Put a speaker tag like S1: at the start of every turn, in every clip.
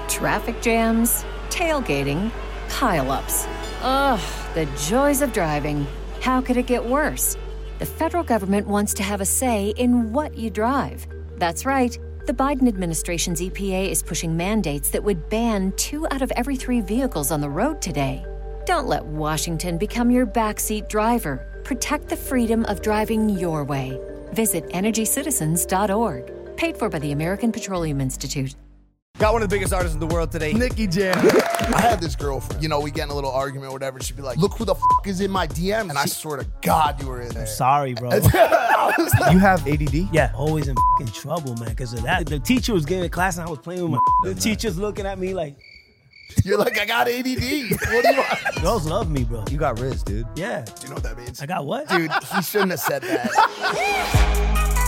S1: Traffic jams, tailgating, pile-ups. Ugh, the joys of driving. How could it get worse? The federal government wants to have a say in what you drive. That's right. The Biden administration's EPA is pushing mandates that would ban 2 out of every 3 vehicles on the road today. Don't let Washington become your backseat driver. Protect the freedom of driving your way. Visit EnergyCitizens.org. Paid for by the American Petroleum Institute.
S2: Got one of the biggest artists in the world today, Nicky Jam.
S3: I had this girlfriend. You know, we get in a little argument or whatever. She'd be like, look who the is in my DM. And I swear to God you were in there.
S4: Sorry, bro.
S2: You have ADD?
S4: Yeah, always in trouble, man, because of that. The teacher was giving a class and I was playing with my... The teacher's looking at me like...
S3: You're like, I got ADD. What do you want?
S4: Girls love me, bro.
S2: You got Riz, dude.
S4: Yeah.
S3: Do you know what that means?
S4: I got what?
S3: Dude, he shouldn't have said that.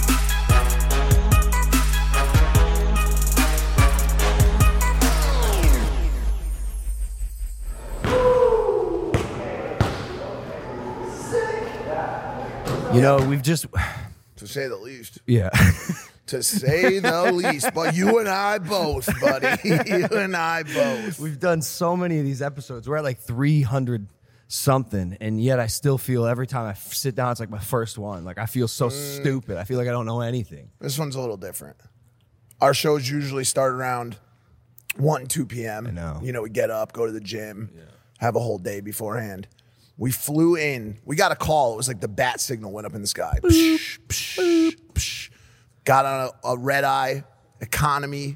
S2: You know, we've just...
S3: To say the least.
S2: Yeah.
S3: To say the least. But you and I both, buddy. You and I both.
S2: We've done so many of these episodes. We're at like 300 something, and yet I still feel every time I sit down, it's like my first one. Like, I feel so stupid. I feel like I don't know anything.
S3: This one's a little different. Our shows usually start around 1, 2 p.m.
S2: I know.
S3: You know, we get up, go to the gym, have a whole day beforehand. We flew in. We got a call. It was like the bat signal went up in the sky. Psh, psh, psh. Got on a red eye economy.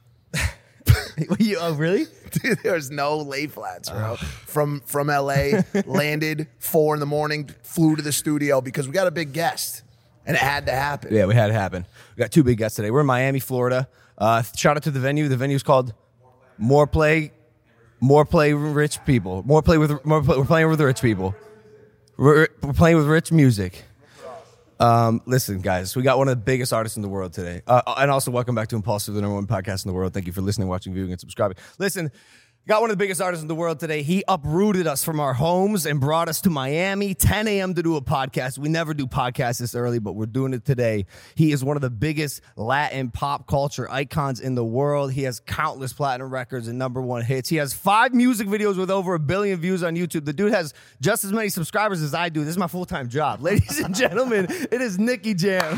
S2: Oh, really?
S3: Dude, there's no lay flats, bro. From LA, landed 4 a.m, flew to the studio because we got a big guest. And it had to happen.
S2: Yeah, we had it happen. We got 2 big guests today. We're in Miami, Florida. Shout out to the venue. The venue's called More Play Rich People. We're playing with rich people. We're playing with rich music. Listen, guys, we got one of the biggest artists in the world today. And also, welcome back to Impulsive, the #1 podcast in the world. Thank you for listening, watching, viewing, and subscribing. Listen, got one of the biggest artists in the world today. He uprooted us from our homes and brought us to Miami, 10 a.m. to do a podcast. We never do podcasts this early, but we're doing it today. He is one of the biggest Latin pop culture icons in the world. He has countless platinum records and #1 hits. He has 5 music videos with over 1 billion views on YouTube. The dude has just as many subscribers as I do. This is my full-time job. Ladies and gentlemen, it is Nicky Jam.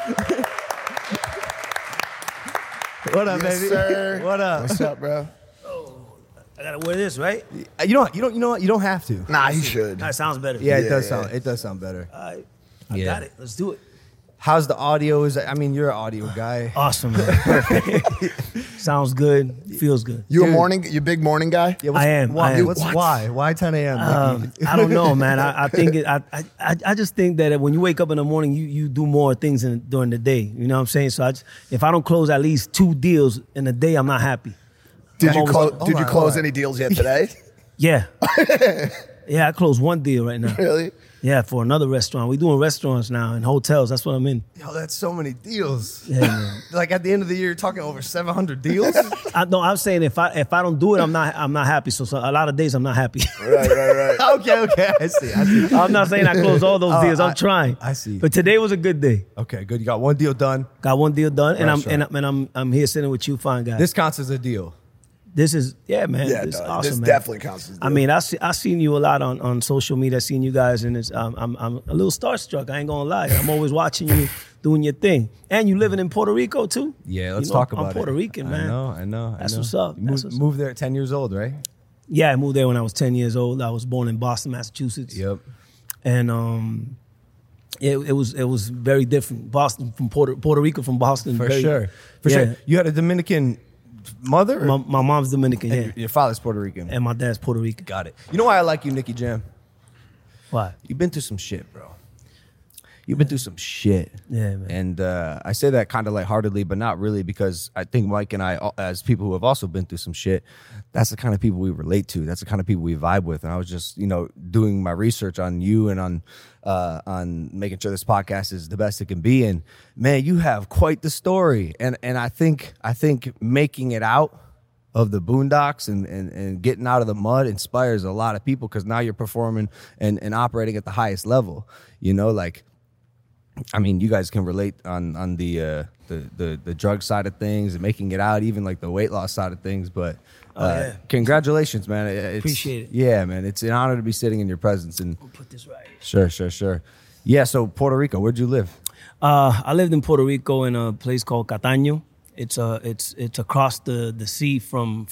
S2: What up,
S3: Yes,
S2: baby?
S3: sir.
S2: What up?
S3: What's up, bro?
S4: I gotta wear this, right?
S2: You know what? You don't have to.
S3: Nah, he should.
S4: That sounds better.
S2: Yeah, it
S3: Yeah,
S2: does
S3: yeah.
S2: sound. It does sound better.
S4: I
S2: Yeah.
S4: got it. Let's do it.
S2: How's the audio? You're an audio guy.
S4: Awesome, man. Perfect. Sounds good. Feels good.
S3: You a big morning guy?
S2: Yeah,
S4: I am.
S2: Why?
S4: I am.
S2: Why 10 a.m.?
S4: I don't know, man. I think I just think that when you wake up in the morning, you do more things during the day. You know what I'm saying? So if I don't close at least 2 deals in a day, I'm not happy.
S3: Did you
S2: Hold
S3: close
S2: on.
S3: any deals yet today?
S4: Yeah. Yeah, I closed 1 deal right now.
S3: Really?
S4: Yeah, for another restaurant. We're doing restaurants now and hotels. That's what I'm in.
S2: Yo, that's so many deals.
S4: Yeah, man.
S2: Like at the end of the year, you're talking over 700 deals.
S4: I'm saying if I don't do it, I'm not happy. So a lot of days I'm not happy.
S3: Right.
S2: Okay. I see.
S4: I'm not saying I close all those deals. I'm trying.
S2: I see.
S4: But today was a good day.
S2: Okay, good. You got 1 deal done.
S4: Got 1 deal done, and
S2: Restaurant.
S4: I'm here sitting with you, fine guys.
S2: This counts as a deal.
S4: This is man.
S3: Yeah,
S4: This is
S3: dog.
S4: awesome,
S3: This
S4: man.
S3: definitely counts as a
S4: I
S3: deal.
S4: mean, I seen you a lot on social media. I seen you guys, and I'm a little starstruck. I ain't gonna lie. I'm always watching you doing your thing, and you living in Puerto Rico too.
S2: Yeah, let's
S4: You know,
S2: talk about it.
S4: I'm Puerto Rican, man.
S2: I know.
S4: That's what's up.
S2: You
S4: That's what's up.
S2: moved there at 10 years old, right?
S4: Yeah, I moved there when I was 10 years old. I was born in Boston, Massachusetts.
S2: Yep.
S4: And it was very different. Boston from Puerto Rico from Boston.
S2: For
S4: very,
S2: sure.
S4: Yeah.
S2: You had a Dominican mother?
S4: My mom's Dominican, yeah,
S2: And your father's Puerto Rican.
S4: and my dad's Puerto Rican.
S2: Got it. You know why I like you, Nicky Jam?
S4: Why?
S2: You've been through some shit, bro. You've been through some shit.
S4: Yeah, man.
S2: And I say that kind of lightheartedly, but not really, because I think Mike and I, as people who have also been through some shit, that's the kind of people we relate to. That's the kind of people we vibe with. And I was just, doing my research on you and on making sure this podcast is the best it can be. And man, you have quite the story. And I think making it out of the boondocks and getting out of the mud inspires a lot of people, because now you're performing and operating at the highest level. I mean, you guys can relate on the drug side of things and making it out, even like the weight loss side of things. But congratulations, man.
S4: Appreciate it.
S2: Yeah, man. It's an honor to be sitting in your presence. And
S4: I'll put this right here.
S2: Sure. Yeah. So Puerto Rico, where'd you live?
S4: I lived in Puerto Rico in a place called Cataño. It's across the sea from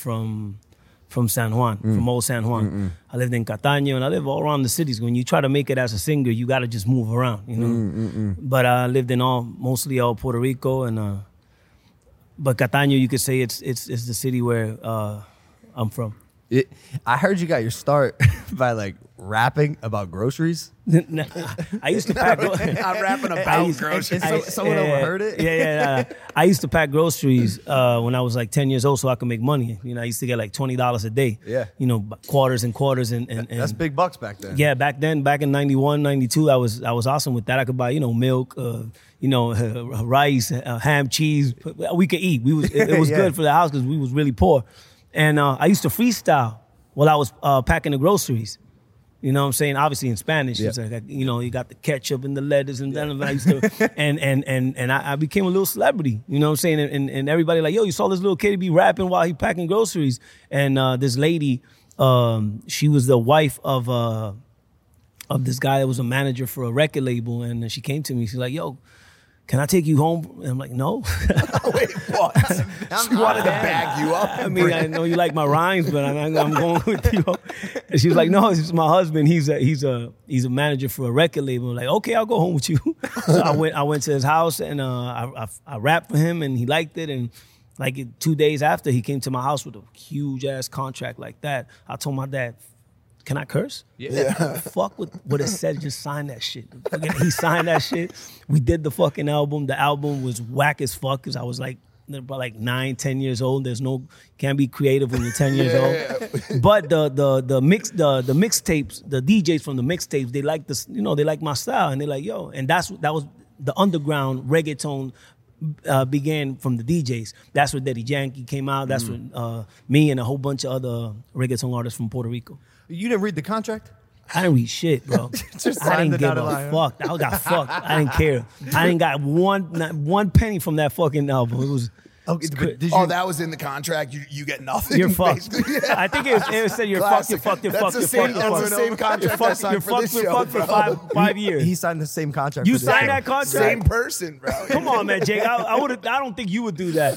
S4: San Juan, from old San Juan. I lived in Cataño, and I live all around the cities. When you try to make it as a singer, you got to just move around, you know. But I lived in mostly all Puerto Rico, and but Cataño, you could say it's the city where I'm from.
S2: I heard you got your start by like rapping about groceries.
S4: I used to pack.
S3: I'm rapping about groceries.
S2: Someone overheard it.
S4: Yeah. I used to pack groceries when I was like 10 years old, so I could make money. You know, I used to get like $20 a day.
S2: Yeah.
S4: You know, quarters and
S2: that's big bucks back then.
S4: Yeah, back then, back in 91, 92, I was awesome with that. I could buy, milk, rice, ham, cheese. We could eat. It was good for the house because we was really poor. And I used to freestyle while I was packing the groceries. You know what I'm saying? Obviously in Spanish.
S2: Yeah.
S4: It's like, you got the ketchup and the lettuce and then I used to, and I became a little celebrity. You know what I'm saying? And everybody like, yo, you saw this little kid be rapping while he packing groceries. And this lady, she was the wife of this guy that was a manager for a record label. And she came to me. She's like, yo, can I take you home? And I'm like, no.
S3: Wait, what? She wanted to bag you up.
S4: I mean, I know you like my rhymes, but I'm going with you. And she was like, no, this is my husband. He's a manager for a record label. I'm like, okay, I'll go home with you. So I went to his house and I rapped for him and he liked it. And like 2 days after, he came to my house with a huge ass contract like that. I told my dad, can I curse?
S2: Yeah.
S4: Fuck with what it said. Just sign that shit. He signed that shit. We did the fucking album. The album was whack as fuck because I was like about like 9, 10 years old. Can't be creative when you're 10 years old. But the mixtapes, the DJs from the mixtapes, they like this. They like my style and they're like, yo. And that was the underground reggaeton. Began from the DJs. That's where Daddy Yankee came out. That's when me and a whole bunch of other reggaeton artists from Puerto Rico.
S2: You didn't read the contract?
S4: I didn't read shit, bro. I didn't give a fuck. I got fucked. I didn't care. I didn't got not one penny from that fucking album. It was.
S3: That was in the contract. You get nothing.
S4: You're fucked. Yeah. I think it said you're fucked. You're fucked.
S3: That's the same contract I signed for this show,
S4: You're fucked for 5 years.
S2: He signed the same contract.
S4: You signed that contract.
S3: Same person, bro.
S4: Come on, man, Jake. I don't think you would do that.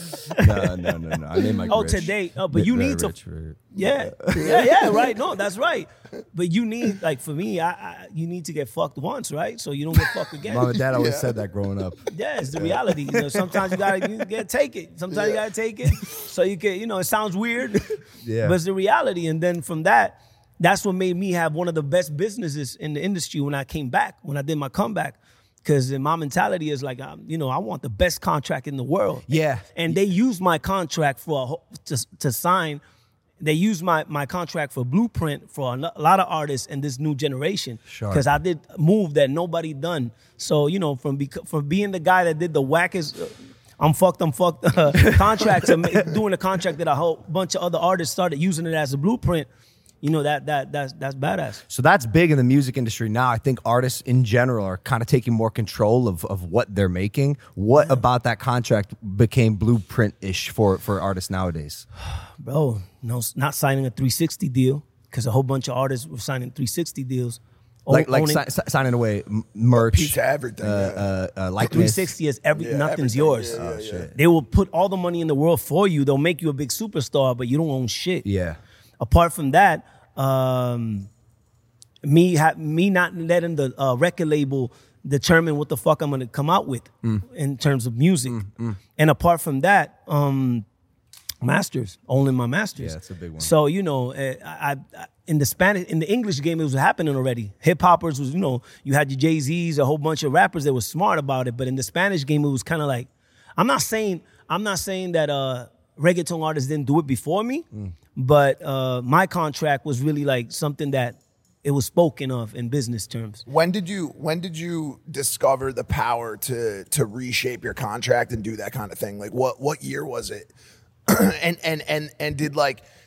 S2: No. I made my.
S4: Oh, today. But you need to. Yeah, right. No, that's right. But you need, like, for me, you need to get fucked once, right? So you don't get fucked again.
S2: Mom and Dad always said that growing up.
S4: Yeah, it's the reality. Sometimes you gotta take it. Sometimes you gotta take it. So you can, it sounds weird,
S2: yeah,
S4: but it's the reality. And then from that's what made me have one of the best businesses in the industry when I came back, when I did my comeback. Because my mentality is like, I want the best contract in the world.
S2: Yeah.
S4: And they used my contract to sign. They used my contract for blueprint for a lot of artists in this new generation.
S2: Sure.
S4: Because I did a move that nobody done. So, from being the guy that did the wackest, I'm fucked contract to doing a contract that a whole bunch of other artists started using it as a blueprint. That's badass.
S2: So that's big in the music industry now. I think artists in general are kind of taking more control of what they're making. What about that contract became blueprint-ish for artists nowadays?
S4: Bro, no, not signing a 360 deal because a whole bunch of artists were signing 360 deals.
S2: Signing away merch,
S3: piece of everything.
S2: Like
S4: 360 is nothing's yours.
S3: Yeah, shit.
S4: They will put all the money in the world for you. They'll make you a big superstar, but you don't own shit.
S2: Yeah.
S4: Apart from that, me not letting the record label determine what the fuck I'm gonna come out with in terms of music, and apart from that, masters, owning my masters.
S2: Yeah, that's a big one.
S4: So I in the English game, it was happening already. Hip hoppers was you had your Jay-Z's, a whole bunch of rappers that were smart about it, but in the Spanish game, it was kind of like I'm not saying that reggaeton artists didn't do it before me. But my contract was really like something that it was spoken of in business terms.
S3: When did you discover the power to reshape your contract and do that kind of thing? Like what year was it? and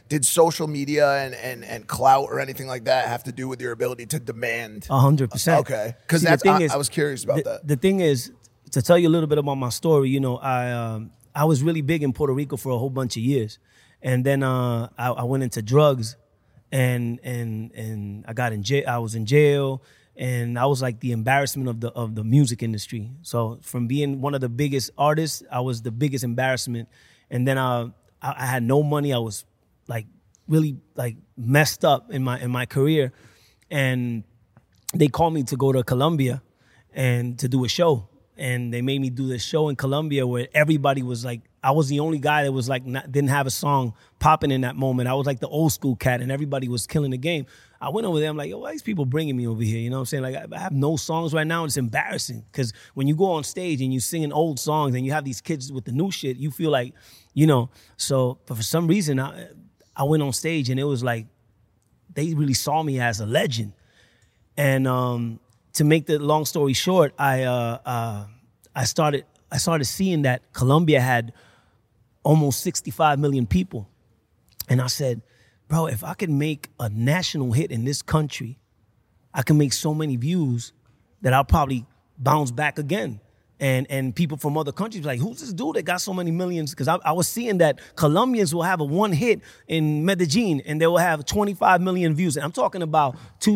S3: did social media and clout or anything like that have to do with your ability to demand?
S4: 100%.
S3: Okay, because
S4: See, the thing is,
S3: I was curious about that.
S4: The thing is, to tell you a little bit about my story, you know, I was really big in Puerto Rico for a whole bunch of years, and then I went into drugs, and I got in jail. I was in jail, and I was like the embarrassment of the music industry. So from being one of the biggest artists, I was the biggest embarrassment, and then I had no money. I was like really like messed up in my career, and they called me to go to Colombia and to do a show. And they made me do this show in Colombia where everybody was like, I was the only guy that was like, didn't have a song popping in that moment. I was like the old school cat and everybody was killing the game. I went over there, I'm like, yo, why are these people bringing me over here? You know what I'm saying? Like, I have no songs right now. It's embarrassing because when you go on stage and you singing old songs and you have these kids with the new shit, you feel like, you know, so, but for some reason, I went on stage and it was like, they really saw me as a legend. And, to make the long story short, I started seeing that Colombia had almost 65 million people. And I said, bro, if I can make a national hit in this country, I can make so many views that I'll probably bounce back again. And people from other countries like, who's this dude that got so many millions? Because I was seeing that Colombians will have a one hit in Medellin and they will have 25 million views. And I'm talking about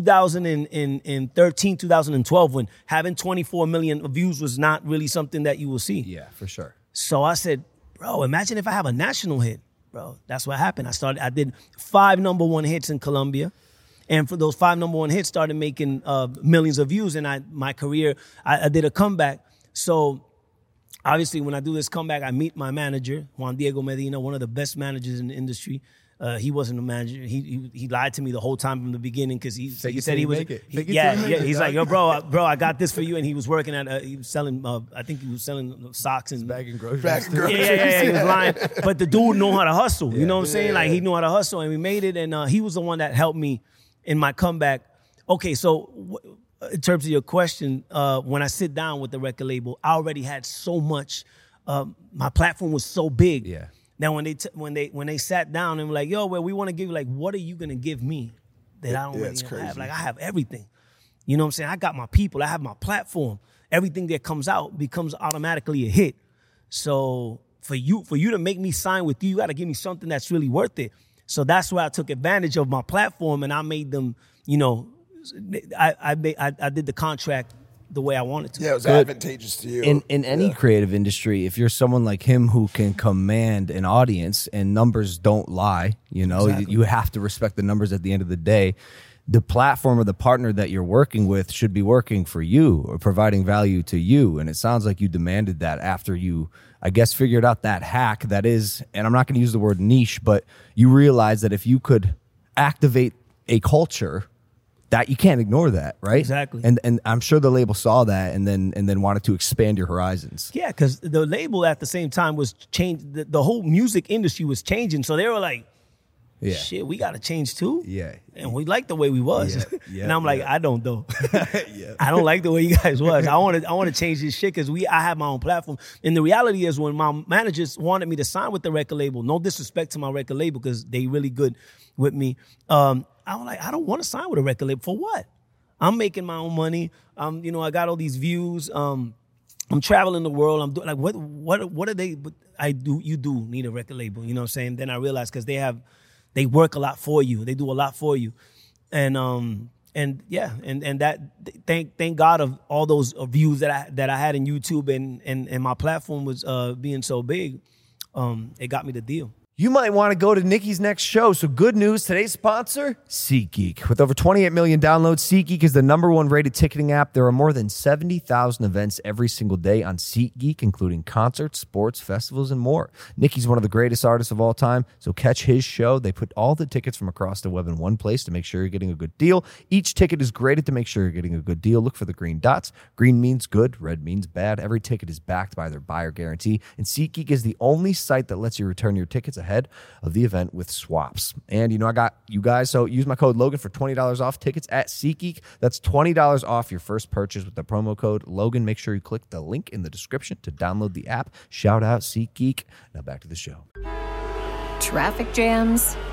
S4: 2013, 2012, when having 24 million views was not really something that you will see.
S2: Yeah, for sure.
S4: So I said, bro, imagine if I have a national hit. Bro, that's what happened. I did 5 number 1 hits in Colombia. And for those 5 number 1 hits, started making millions of views. And my career, I did a comeback. So obviously when I do this comeback, I meet my manager, Juan Diego Medina, one of the best managers in the industry. He wasn't a manager. He lied to me the whole time from the beginning because he said he was. He's like, yo, bro, I got this for you. And he was working at, he was selling, I think he was selling socks and
S2: bagging groceries.
S4: Yeah, he was lying. But the dude knew how to hustle. You know what I'm saying? Like he knew how to hustle, and we made it. And he was the one that helped me in my comeback. Okay, so in terms of your question, when I sit down with the record label, I already had so much. My platform was so big.
S2: Yeah.
S4: Now when they sat down and were like, yo, well, we want to give you, like, what are you gonna give me that I don't really have? Like, I have everything. You know what I'm saying? I got my people. I have my platform. Everything that comes out becomes automatically a hit. So for you to make me sign with you, you got to give me something that's really worth it. So that's where I took advantage of my platform and I made them, you know. I did the contract the way I wanted to.
S3: Yeah, it was advantageous to you.
S2: In any creative industry, if you're someone like him who can command an audience and numbers don't lie, you know, you have to respect the numbers at the end of the day. The platform or the partner that you're working with should be working for you or providing value to you. And it sounds like you demanded that after you, I guess, figured out that hack that is, and I'm not going to use the word niche, but you realize that if you could activate a culture, that you can't ignore that, right?
S4: Exactly.
S2: And I'm sure the label saw that and then wanted to expand your horizons.
S4: Yeah, because the label at the same time was changed. The whole music industry was changing. So they were like, shit, we got to change too?
S2: Yeah.
S4: And we like the way we was.
S2: Yeah.
S4: And I'm like, I don't though. I don't like the way you guys was. I want to change this shit because I have my own platform. And the reality is when my managers wanted me to sign with the record label, no disrespect to my record label because they really good with me, I was like, I don't want to sign with a record label. For what? I'm making my own money. You know, I got all these views. I'm traveling the world. I'm doing like what are they? You do need a record label. You know what I'm saying? Then I realized because they work a lot for you. They do a lot for you, and that thank God of all those views that I had in YouTube and my platform was being so big. It got me the deal.
S2: You might want to go to Nikki's next show. So good news, today's sponsor, SeatGeek. With over 28 million downloads, SeatGeek is the #1 rated ticketing app. There are more than 70,000 events every single day on SeatGeek, including concerts, sports, festivals, and more. Nikki's one of the greatest artists of all time, so catch his show. They put all the tickets from across the web in one place to make sure you're getting a good deal. Each ticket is graded to make sure you're getting a good deal. Look for the green dots. Green means good, red means bad. Every ticket is backed by their buyer guarantee, and SeatGeek is the only site that lets you return your tickets ahead of the event with swaps. And, you know, I got you guys, so use my code Logan for $20 off tickets at SeatGeek. That's $20 off your first purchase with the promo code Logan. Make sure you click the link in the description to download the app. Shout out SeatGeek. Now back to the show.
S1: Traffic jams,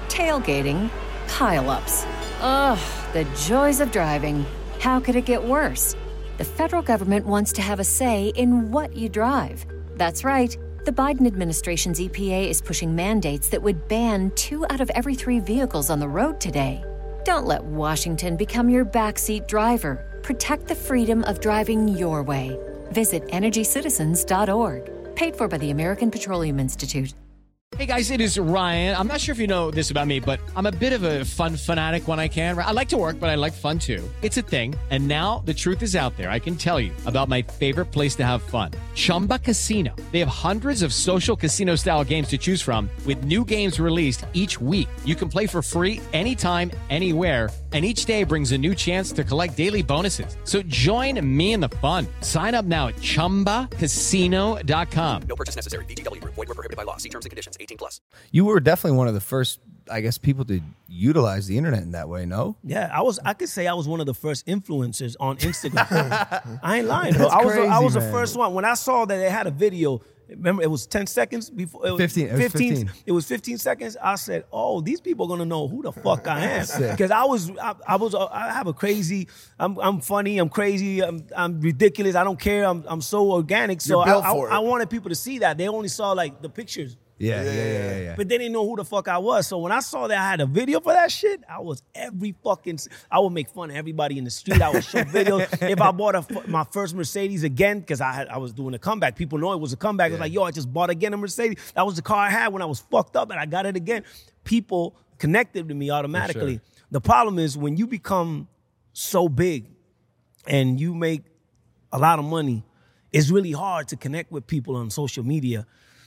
S1: tailgating, pileups. Ugh, the joys of driving. How could it get worse? The federal government wants to have a say in what you drive. That's right. The Biden administration's EPA is pushing mandates that would ban 2 out of every 3 vehicles on the road today. Don't let Washington become your backseat driver. Protect the freedom of driving your way. Visit EnergyCitizens.org. Paid for by the American Petroleum Institute.
S5: Hey guys, it is Ryan. I'm not sure if you know this about me, but I'm a bit of a fun fanatic when I can. I like to work, but I like fun too. It's a thing. And now the truth is out there. I can tell you about my favorite place to have fun. Chumba Casino. They have hundreds of social casino style games to choose from with new games released each week. You can play for free anytime, anywhere. And each day brings a new chance to collect daily bonuses. So join me in the fun. Sign up now at ChumbaCasino.com.
S6: No purchase necessary. VGW Group. Void where prohibited by law. See terms and conditions. 18+.
S2: You were definitely one of the first, I guess, people to utilize the internet in that way, no?
S4: Yeah, I could say I was one of the first influencers on Instagram. I ain't lying, bro. I was the first one. When I saw that they had a video, remember it was 10 seconds before it was
S2: 15.
S4: It was 15 seconds. I said, "Oh, these people are gonna know who the fuck I am." Because I have a crazy. I'm funny. I'm crazy. I'm ridiculous. I don't care. I'm so organic. So I wanted people to see that. They only saw like the pictures.
S2: Yeah.
S4: But they didn't know who the fuck I was. So when I saw that I had a video for that shit, I would make fun of everybody in the street. I would show videos. If I bought my first Mercedes again, because I was doing a comeback. People know it was a comeback. It was like, yo, I just bought again a Mercedes. That was the car I had when I was fucked up and I got it again. People connected to me automatically.
S2: Sure.
S4: The problem is when you become so big and you make a lot of money, it's really hard to connect with people on social media.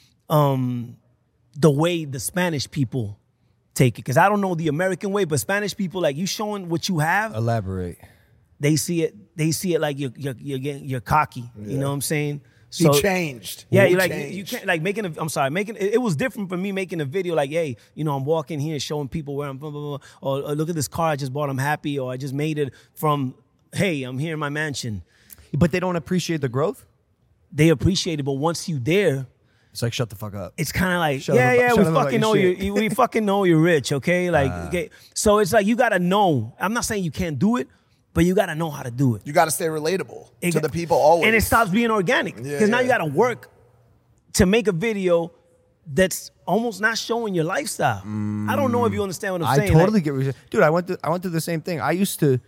S4: The way the Spanish people take it. Because I don't know the American way, but Spanish people, like you showing what you have.
S2: Elaborate.
S4: They see it like you're cocky. Yeah. You know what I'm saying?
S3: So, he changed.
S4: Yeah, you can't like it was different for me making a video like, hey, you know, I'm walking here showing people where I'm blah, blah, blah, or look at this car I just bought, I'm happy, or I just made it from, hey, I'm here in my mansion.
S2: But they don't appreciate the growth?
S4: They appreciate it, but once you there,
S2: it's like, shut the fuck up.
S4: It's kind of like, we fucking know you. We fucking know you're rich, okay? Like, okay. So it's like you gotta know. I'm not saying you can't do it, but you gotta know how to do it.
S3: You gotta stay relatable to the people always,
S4: and it stops being organic because now you gotta work to make a video that's almost not showing your lifestyle. I don't know if you understand what I'm saying.
S2: I totally get what you're saying. Dude, I went through the same thing. I used to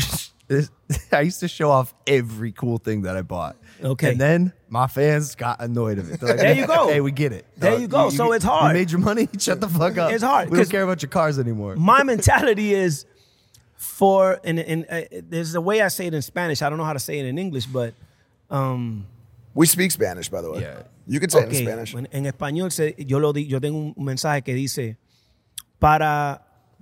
S2: show off every cool thing that I bought.
S4: Okay.
S2: And then my fans got annoyed of it. They're like,
S4: there you go.
S2: Hey, we get it.
S4: There you go. So it's hard.
S2: You made your money. Shut the fuck up.
S4: It's hard.
S2: We don't care about your cars anymore.
S4: My mentality is there's a way I say it in Spanish. I don't know how to say it in English, but...
S3: we speak Spanish, by the way. Yeah. You can say it in Spanish.
S4: En español, yo tengo un mensaje que dice, para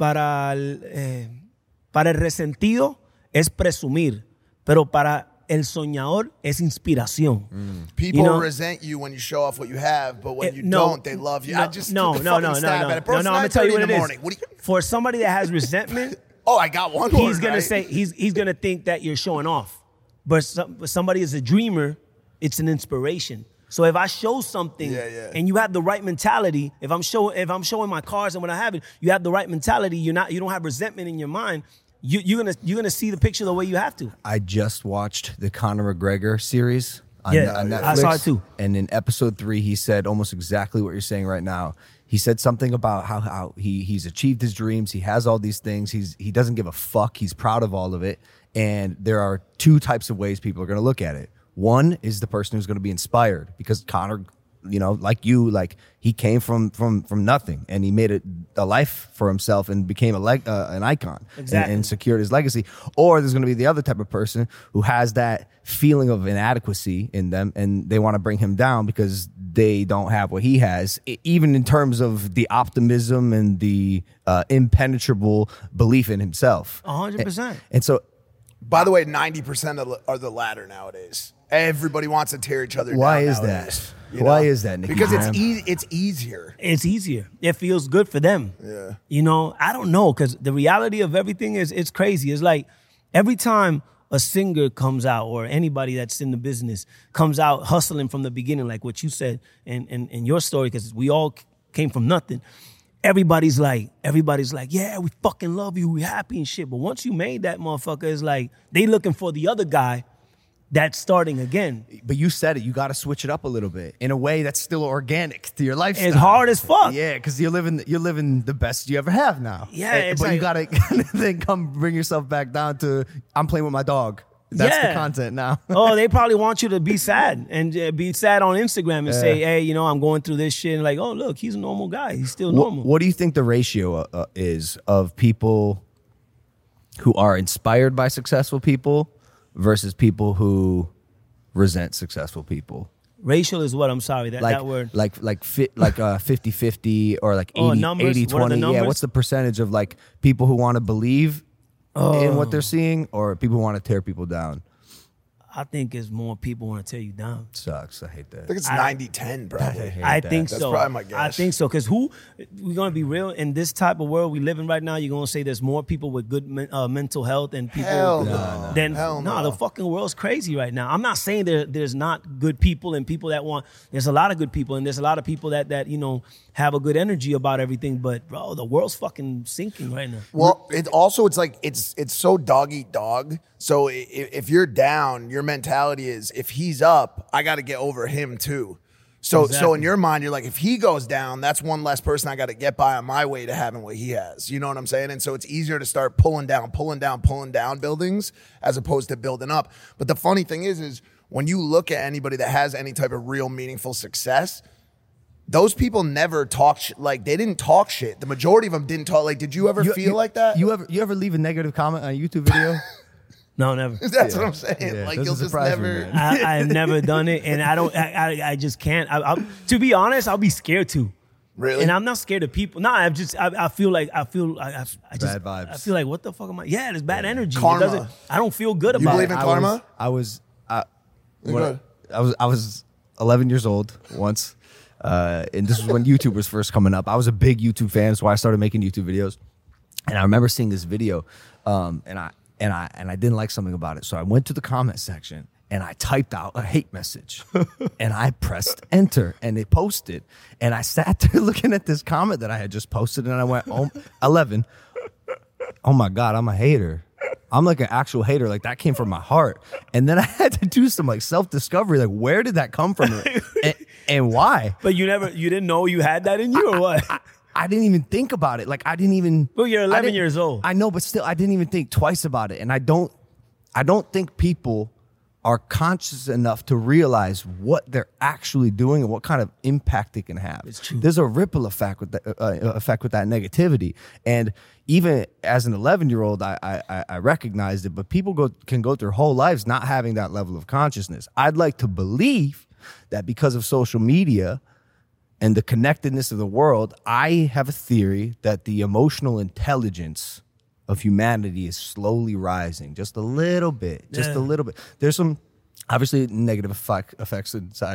S4: el resentido es presumir, pero para el soñador es inspiración.
S3: People resent you when you show off what you have, but when you don't, they love you. I just
S4: no. I'm gonna tell you what it is. For somebody that has resentment,
S3: I got one.
S4: He's gonna say he's gonna think that you're showing off. But somebody is a dreamer, it's an inspiration. So if I show something and you have the right mentality, if I'm showing my cars and when I have it, you have the right mentality. You don't have resentment in your mind. You're gonna see the picture the way you have to.
S2: I just watched the Conor McGregor series on Netflix.
S4: I saw it too.
S2: And in episode 3, he said almost exactly what you're saying right now. He said something about how he's achieved his dreams. He has all these things. He doesn't give a fuck. He's proud of all of it. And there are 2 types of ways people are going to look at it. One is the person who's going to be inspired because Conor, like he came from nothing and he made a life for himself and became an icon and secured his legacy. Or there's going to be the other type of person who has that feeling of inadequacy in them and they want to bring him down because they don't have what he has, even in terms of the optimism and the impenetrable belief in himself.
S4: 100%.
S2: And so,
S3: by the way, 90% are the latter nowadays. Everybody wants to tear each other down.
S2: Why is
S3: nowadays,
S2: that? Why is that, Nicky?
S3: Because it's easier.
S4: It's easier. It feels good for them.
S3: Yeah.
S4: I don't know, because the reality of everything is it's crazy. It's like every time a singer comes out or anybody that's in the business comes out hustling from the beginning, like what you said and your story, because we all came from nothing. everybody's like, yeah, we fucking love you, we happy and shit. But once you made that motherfucker, it's like they looking for the other guy that's starting again.
S2: But you said it. You got to switch it up a little bit in a way that's still organic to your lifestyle.
S4: It's hard as fuck.
S2: Yeah, because you're living the best you ever have now.
S4: Yeah, it's
S2: but
S4: like,
S2: you got to then come bring yourself back down to I'm playing with my dog. That's the content now.
S4: Oh, they probably want you to be sad and be sad on Instagram and say, hey, you know, I'm going through this shit. And like, oh, look, he's a normal guy. He's still normal.
S2: What do you think the ratio is of people who are inspired by successful people versus people who resent successful people?
S4: Racial is what? I'm sorry, that word.
S2: Like 50-50 or like 80-20. Yeah, what's the percentage of like people who want to believe in what they're seeing or people who want to tear people down?
S4: I think it's more people want to tear you down.
S2: Sucks. I hate that.
S3: I think it's 90-10 probably.
S4: I think so.
S3: That's probably my guess.
S4: I think so. Because we're going to be real, in this type of world we live in right now, you're going to say there's more people with good mental health and people.
S3: Hell no.
S4: No, the fucking world's crazy right now. I'm not saying there's not good people and people that want, there's a lot of good people and there's a lot of people that you know, have a good energy about everything. But bro, the world's fucking sinking right now.
S3: Well, it's like, it's so dog eat dog. So if you're down, your mentality is if he's up, I got to get over him too. So in your mind, you're like, if he goes down, that's one less person I got to get by on my way to having what he has. You know what I'm saying? And so it's easier to start pulling down buildings as opposed to building up. But the funny thing is when you look at anybody that has any type of real meaningful success, those people never talk like they didn't talk shit. The majority of them didn't talk. Like, did you ever feel like that?
S2: You ever leave a negative comment on a YouTube video?
S4: No, never.
S3: That's what I'm saying.
S2: Yeah,
S3: like you'll just never.
S4: I've never done it, and I don't. I just can't. To be honest, I'll be scared too.
S3: Really?
S4: And I'm not scared of people. No, I feel like I just
S2: bad vibes.
S4: I feel like what the fuck am I? Yeah, there's bad energy.
S3: Karma.
S4: I don't feel good about
S3: You believe
S4: it.
S3: in karma?
S2: I was 11 years old once, and this was when YouTube was first coming up. I was a big YouTube fan, so I started making YouTube videos, and I remember seeing this video, and I didn't like something about it, so I went to the comment section and I typed out a hate message, and I pressed enter, and it posted, and I sat there looking at this comment that I had just posted, and I went, 11, oh my God, I'm a hater. I'm like an actual hater. Like that came from my heart. And then I had to do some like self-discovery. Like where did that come from and why?
S4: But you didn't know you had that in you or what?
S2: I didn't even think about it. Like I didn't even.
S4: Well, you're 11 years old.
S2: I know, but still I didn't even think twice about it. And I don't think people are conscious enough to realize what they're actually doing and what kind of impact it can have.
S4: It's true.
S2: There's a ripple effect with that negativity. And even as an 11-year-old, I recognized it, but people can go through whole lives not having that level of consciousness. I'd like to believe that because of social media and the connectedness of the world, I have a theory that the emotional intelligence of humanity is slowly rising, just a little bit, a little bit. There's some obviously negative effects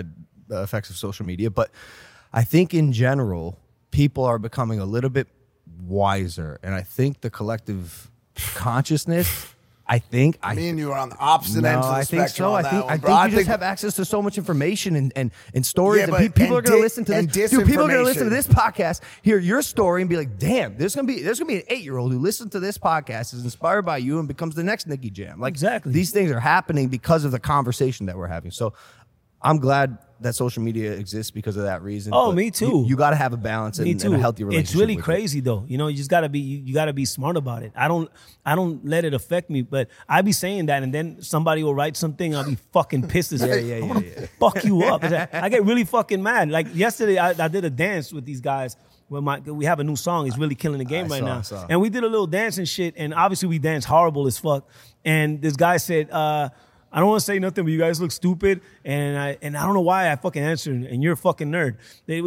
S2: of social media, but I think in general, people are becoming a little bit wiser, and I think the collective consciousness. Me
S3: and you are on the opposite ends of the spectrum.
S2: I think you just have access to so much information and stories, and people are going to listen to this. Dude, people are going to listen to this podcast, hear your story, and be like, "Damn, there's going to be an 8-year-old who listens to this podcast, is inspired by you, and becomes the next Nicky Jam." Like
S4: exactly,
S2: these things are happening because of the conversation that we're having. So I'm glad that social media exists because of that reason.
S4: Oh, me too.
S2: You got to have a balance and a healthy relationship.
S4: It's really crazy though. You know, you just gotta be smart about it. I don't let it affect me, but I be saying that, and then somebody will write something, I'll be fucking pissed as hell. Yeah. Fuck you up. I get really fucking mad. Like yesterday, I did a dance with these guys. We have a new song. It's really killing the game right now. And we did a little dance and shit, and obviously we danced horrible as fuck. And this guy said, I don't want to say nothing, but you guys look stupid, and I don't know why I fucking answered, and you're a fucking nerd.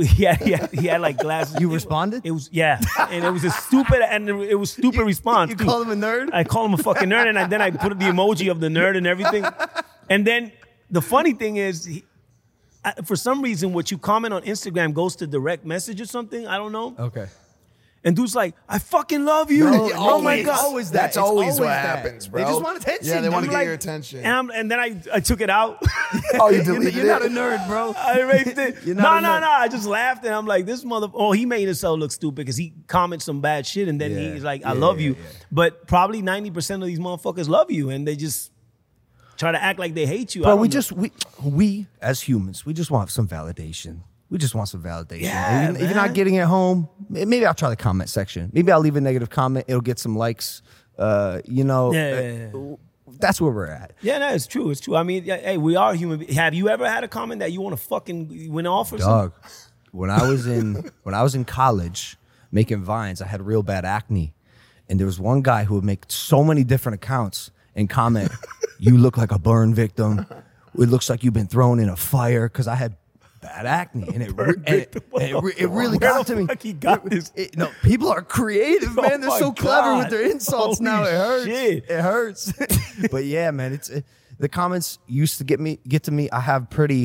S4: He had like glasses.
S2: You responded?
S4: It was and it was a stupid response.
S2: You call him a nerd?
S4: I call him a fucking nerd, and then I put the emoji of the nerd and everything. And then the funny thing is, for some reason, what you comment on Instagram goes to direct message or something. I don't know.
S2: Okay.
S4: And dude's like, I fucking love you. Oh my God.
S2: Always that.
S3: That's
S2: It's
S3: always what
S2: that.
S3: happens, bro.
S2: They just want attention.
S3: Yeah, they want to
S2: dude.
S3: get
S4: like-
S3: your attention.
S4: And then I took it out.
S3: Oh, you deleted
S2: You're not a
S3: it?
S2: nerd, bro.
S4: I erased it.
S2: You're
S4: No.
S2: not a nerd.
S4: I just laughed and I'm like, this he made himself look stupid because he comments some bad shit and then
S2: Yeah.
S4: he's like, I
S2: Yeah,
S4: love
S2: yeah,
S4: you.
S2: yeah.
S4: But probably 90% of these motherfuckers love you and they just try to act like they hate you. I
S2: Bro,
S4: don't know.
S2: we as humans, we just want some validation. We just want some validation.
S4: Yeah,
S2: If you're
S4: man.
S2: not getting it home, maybe I'll try the comment section. Maybe I'll leave a negative comment. It'll get some likes.
S4: Yeah.
S2: That's where we're at.
S4: Yeah, no, it's true. It's true. I mean, hey, we are human. Have you ever had a comment that you want to fucking win off or something?
S2: Dog, when I was in college making vines, I had real bad acne, and there was one guy who would make so many different accounts and comment, "You look like a burn victim. It looks like you've been thrown in a fire," because I had bad acne, and it really
S4: Where
S2: got
S4: the
S2: to me.
S4: fuck he got this?
S2: No, people are creative, man.
S4: Oh
S2: They're
S4: my
S2: so clever with
S4: God.
S2: their insults now. It
S4: Holy
S2: hurts.
S4: shit.
S2: It hurts. But yeah, man, the comments used to get to me. I have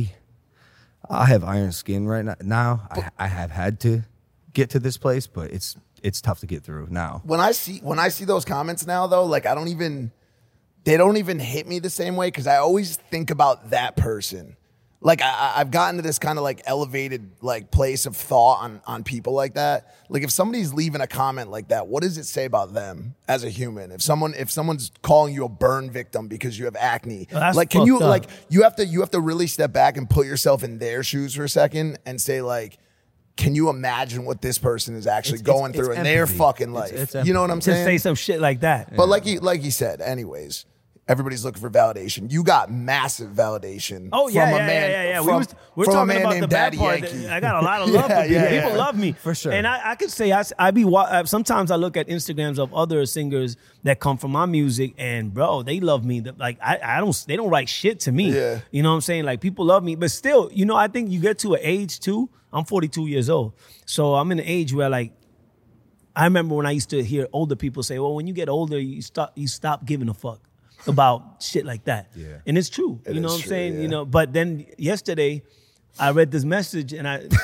S2: iron skin right now. I have had to get to this place, but it's tough to get through now.
S3: When I see those comments now, though, like they don't even hit me the same way because I always think about that person. Like I've gotten to this kind of like elevated like place of thought on people like that. Like if somebody's leaving a comment like that, what does it say about them as a human? If someone's calling you a burn victim because you have acne,
S4: That's
S3: like can you
S4: fucked up.
S3: like you have to really step back and put yourself in their shoes for a second and say like, can you imagine what this person is actually going through in their
S2: empathy.
S3: fucking life?
S2: It's
S3: You know what I'm
S4: To
S3: saying?
S4: say some shit like that.
S3: But like you said, anyways, everybody's looking for validation. You got massive validation.
S4: Oh yeah,
S3: from
S4: yeah,
S3: a man,
S4: yeah.
S3: From,
S4: We're
S3: from a
S4: talking
S3: man
S4: about
S3: named
S4: the bad
S3: Daddy
S4: part.
S3: Yankee.
S4: I got a lot of love
S3: Yeah,
S4: for people.
S3: yeah, yeah.
S4: People love me
S2: For sure.
S4: And I could say sometimes I look at Instagrams of other singers that come from my music, and bro, they love me. Like they don't write shit to me.
S3: Yeah.
S4: You know what I'm saying? Like people love me, but still, you know, I think you get to an age too. I'm 42 years old, so I'm in an age where like. I remember when I used to hear older people say, well, when you get older, you stop giving a fuck about shit like that.
S2: Yeah.
S4: And it's true.
S3: It
S4: You know
S3: is
S4: what I'm
S3: true,
S4: saying?
S3: yeah.
S4: You know, but then yesterday I read this message and I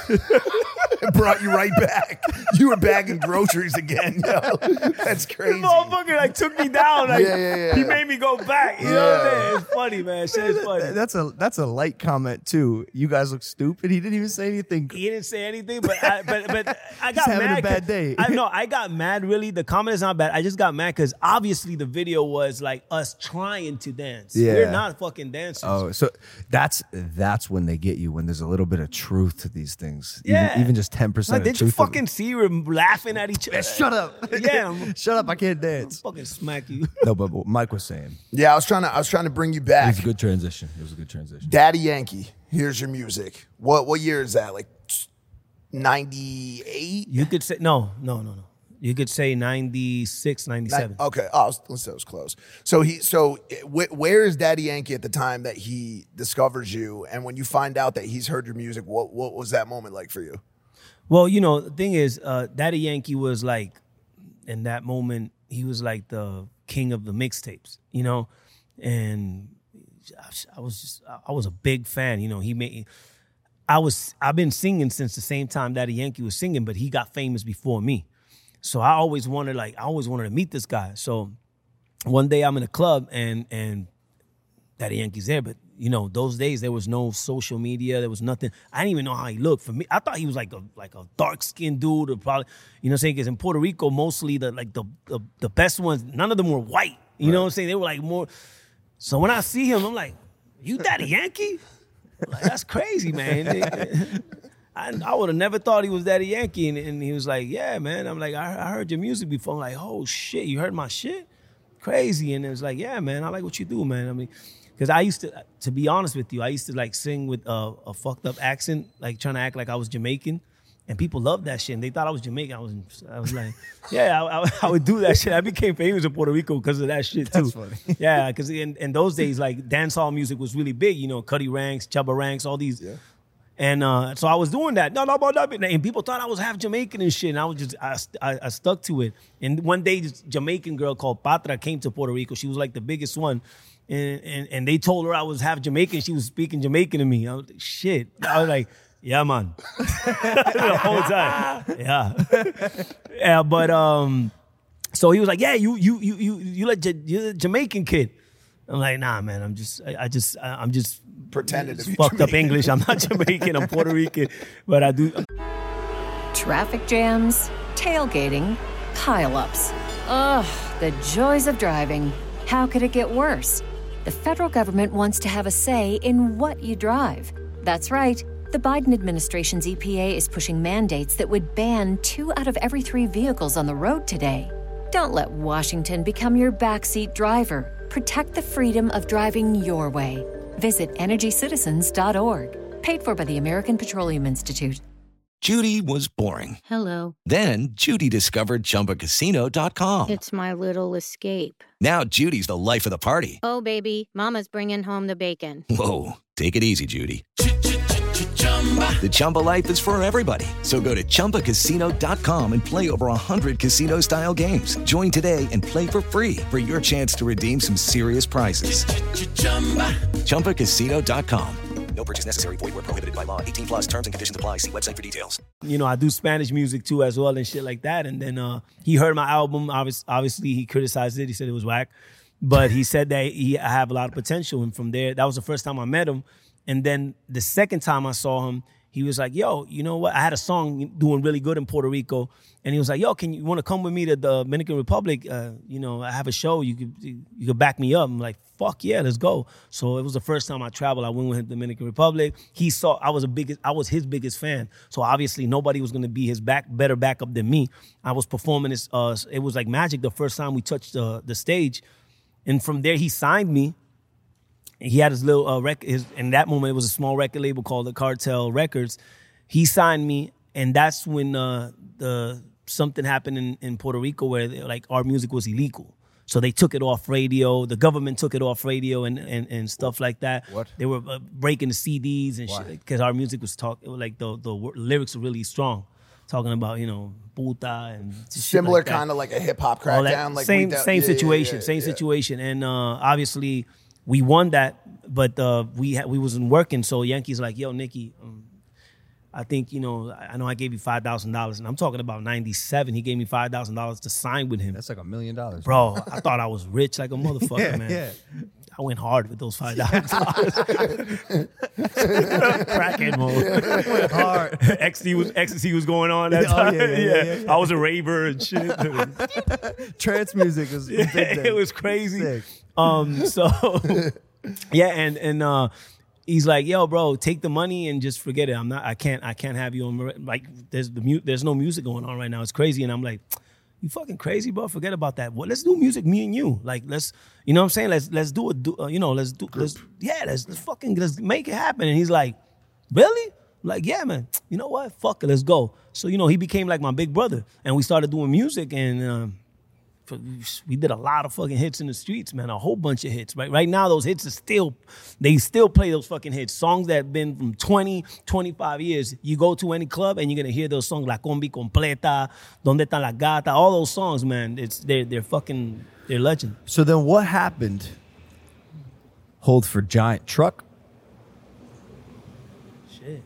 S3: It brought you right back. You were bagging groceries again, yo. That's crazy.
S4: motherfucker like took me down. Like
S3: Yeah.
S4: he made me go back. You know what I'm saying? It's funny, man. Shit is funny.
S2: That's a light comment too. You guys look stupid. He didn't even say anything.
S4: He didn't say anything, but I got
S2: having a
S4: mad.
S2: bad day.
S4: I got mad. Really, the comment is not bad. I just got mad because obviously the video was like us trying to dance.
S2: Yeah.
S4: We're not fucking dancers.
S2: Oh, so that's when they get you, when there's a little bit of truth to these things.
S4: Yeah.
S2: Even just 10%.
S4: Like,
S2: of
S4: did you
S2: truth.
S4: fucking see we're laughing at each other?
S2: Shut up.
S4: Yeah, I'm
S2: Shut up. I can't dance.
S4: fucking smack you.
S2: No, but what Mike was saying.
S3: Yeah, I was trying to bring you
S2: It
S3: back.
S2: was a good transition.
S3: Daddy Yankee, here's your music. What year is that? Like 98?
S4: You could say no. You could say 96, 97.
S3: Okay. Oh, let's say it was close. So where is Daddy Yankee at the time that he discovers you, and when you find out that he's heard your music, what was that moment like for you?
S4: Well, you know, the thing is, Daddy Yankee was like, in that moment, he was like the king of the mixtapes, you know? And I was a big fan, you know. I've been singing since the same time Daddy Yankee was singing, but he got famous before me. So I always wanted to meet this guy. So one day I'm in a club and Daddy Yankee's there, but you know, those days there was no social media, there was nothing. I didn't even know how he looked. For me, I thought he was like a dark-skinned dude, or probably, you know what I'm saying? Because in Puerto Rico, mostly the best ones, none of them were white. You know what I'm saying? They were like more. So when I see him, I'm like, you Daddy Yankee? Like, that's crazy, man. I would have never thought he was Daddy Yankee. And he was like, yeah, man. I'm like, I heard your music before. I'm like, oh, shit, you heard my shit? Crazy. And it was like, yeah, man, I like what you do, man. I mean, because I used to be honest with you, I used to like sing with a fucked up accent, like trying to act like I was Jamaican. And people loved that shit. And they thought I was Jamaican. I was like, yeah, I would do that shit. I became famous in Puerto Rico because of that shit too.
S2: That's funny.
S4: Yeah, because in those days, like dancehall music was really big. You know, Cuddy Ranks, Chubba Ranks, all these. Yeah. And so I was doing that. No, and people thought I was half Jamaican and shit. And I stuck to it. And one day, this Jamaican girl called Patra came to Puerto Rico. She was like the biggest one. And they told her I was half Jamaican. She was speaking Jamaican to me. I was like, shit. I was like, Yeah, man. The whole time. Yeah, but so he was like, yeah, you're a Jamaican kid. I'm like, nah, man. I'm just
S3: Pretended to be
S4: fucked up
S3: Jamaican.
S4: English. I'm not Jamaican. I'm Puerto Rican, but I do.
S1: Traffic jams, tailgating, pileups. Ugh, the joys of driving. How could it get worse? The federal government wants to have a say in what you drive. That's right. The Biden administration's EPA is pushing mandates that would ban 2 out of every 3 vehicles on the road today. Don't let Washington become your backseat driver. Protect the freedom of driving your way. Visit EnergyCitizens.org. Paid for by the American Petroleum Institute.
S7: Judy was boring.
S8: Hello.
S7: Then Judy discovered ChumbaCasino.com.
S8: It's my little escape.
S7: Now Judy's the life of the party.
S8: Oh, baby, mama's bringing home the bacon.
S7: Whoa, take it easy, Judy. The Chumba life is for everybody. So go to ChumbaCasino.com and play over 100 casino-style games. Join today and play for free for your chance to redeem some serious prizes. ChumbaCasino.com.
S6: No purchase necessary. Void where prohibited by law. 18 plus terms and conditions apply. See website for details.
S4: You know, I do Spanish music too as well and shit like that. And then he heard my album. Obviously, he criticized it. He said it was whack. But he said that I have a lot of potential. And from there, that was the first time I met him. And then the second time I saw him, he was like, yo, you know what? I had a song doing really good in Puerto Rico. And he was like, yo, you want to come with me to the Dominican Republic? You know, I have a show. You could back me up. I'm like, fuck yeah, let's go. So it was the first time I traveled. I went with him to the Dominican Republic. I was his biggest fan. So obviously nobody was going to be his better backup than me. I was performing this. It was like magic the first time we touched the stage. And from there, he signed me. He had his little record. In that moment, it was a small record label called the Cartel Records. He signed me, and that's when something happened in Puerto Rico where like our music was illegal. So they took it off radio. The government took it off radio and stuff like that.
S2: What?
S4: They were breaking the CDs and shit because our music was like the lyrics were really strong, talking about puta and shit
S3: Similar
S4: like that.
S3: kind of like a hip hop
S4: All that-
S3: crackdown. Like
S4: same situation.
S3: yeah.
S4: Situation. And obviously we won that, but we wasn't working. So Yankees like, yo, Nicky, I think, I know I gave you $5,000, and I'm talking about 97. He gave me $5,000 to sign with him.
S2: That's like $1 million.
S4: Bro, I thought I was rich like a motherfucker, man.
S2: Yeah.
S4: I went hard with those $5,000. Crackhead mode.
S2: Went hard.
S4: Ecstasy was going on that time.
S2: yeah.
S4: I was a raver and shit.
S2: Trance music is big then.
S4: It was crazy.
S2: Sick.
S4: So yeah, and he's like, yo, bro, take the money and just forget it. I can't have you on, like, there's no music going on right now. It's crazy. And I'm like, you fucking crazy, bro. Forget about that. Well, let's do music, me and you. Like, let's, you know what I'm saying? Let's do it. Let's make it happen. And he's like, really? I'm like, yeah, man. You know what? Fuck it. Let's go. So, he became like my big brother. And we started doing music, and we did a lot of fucking hits in the streets, man. A whole bunch of hits. Right now, those hits they still play those fucking hits. Songs that have been from 20, 25 years. You go to any club and you're gonna hear those songs, La Combi Completa, Donde Está la Gata, all those songs, man. They're legend.
S2: So then what happened? Hold for giant truck.
S4: Shit.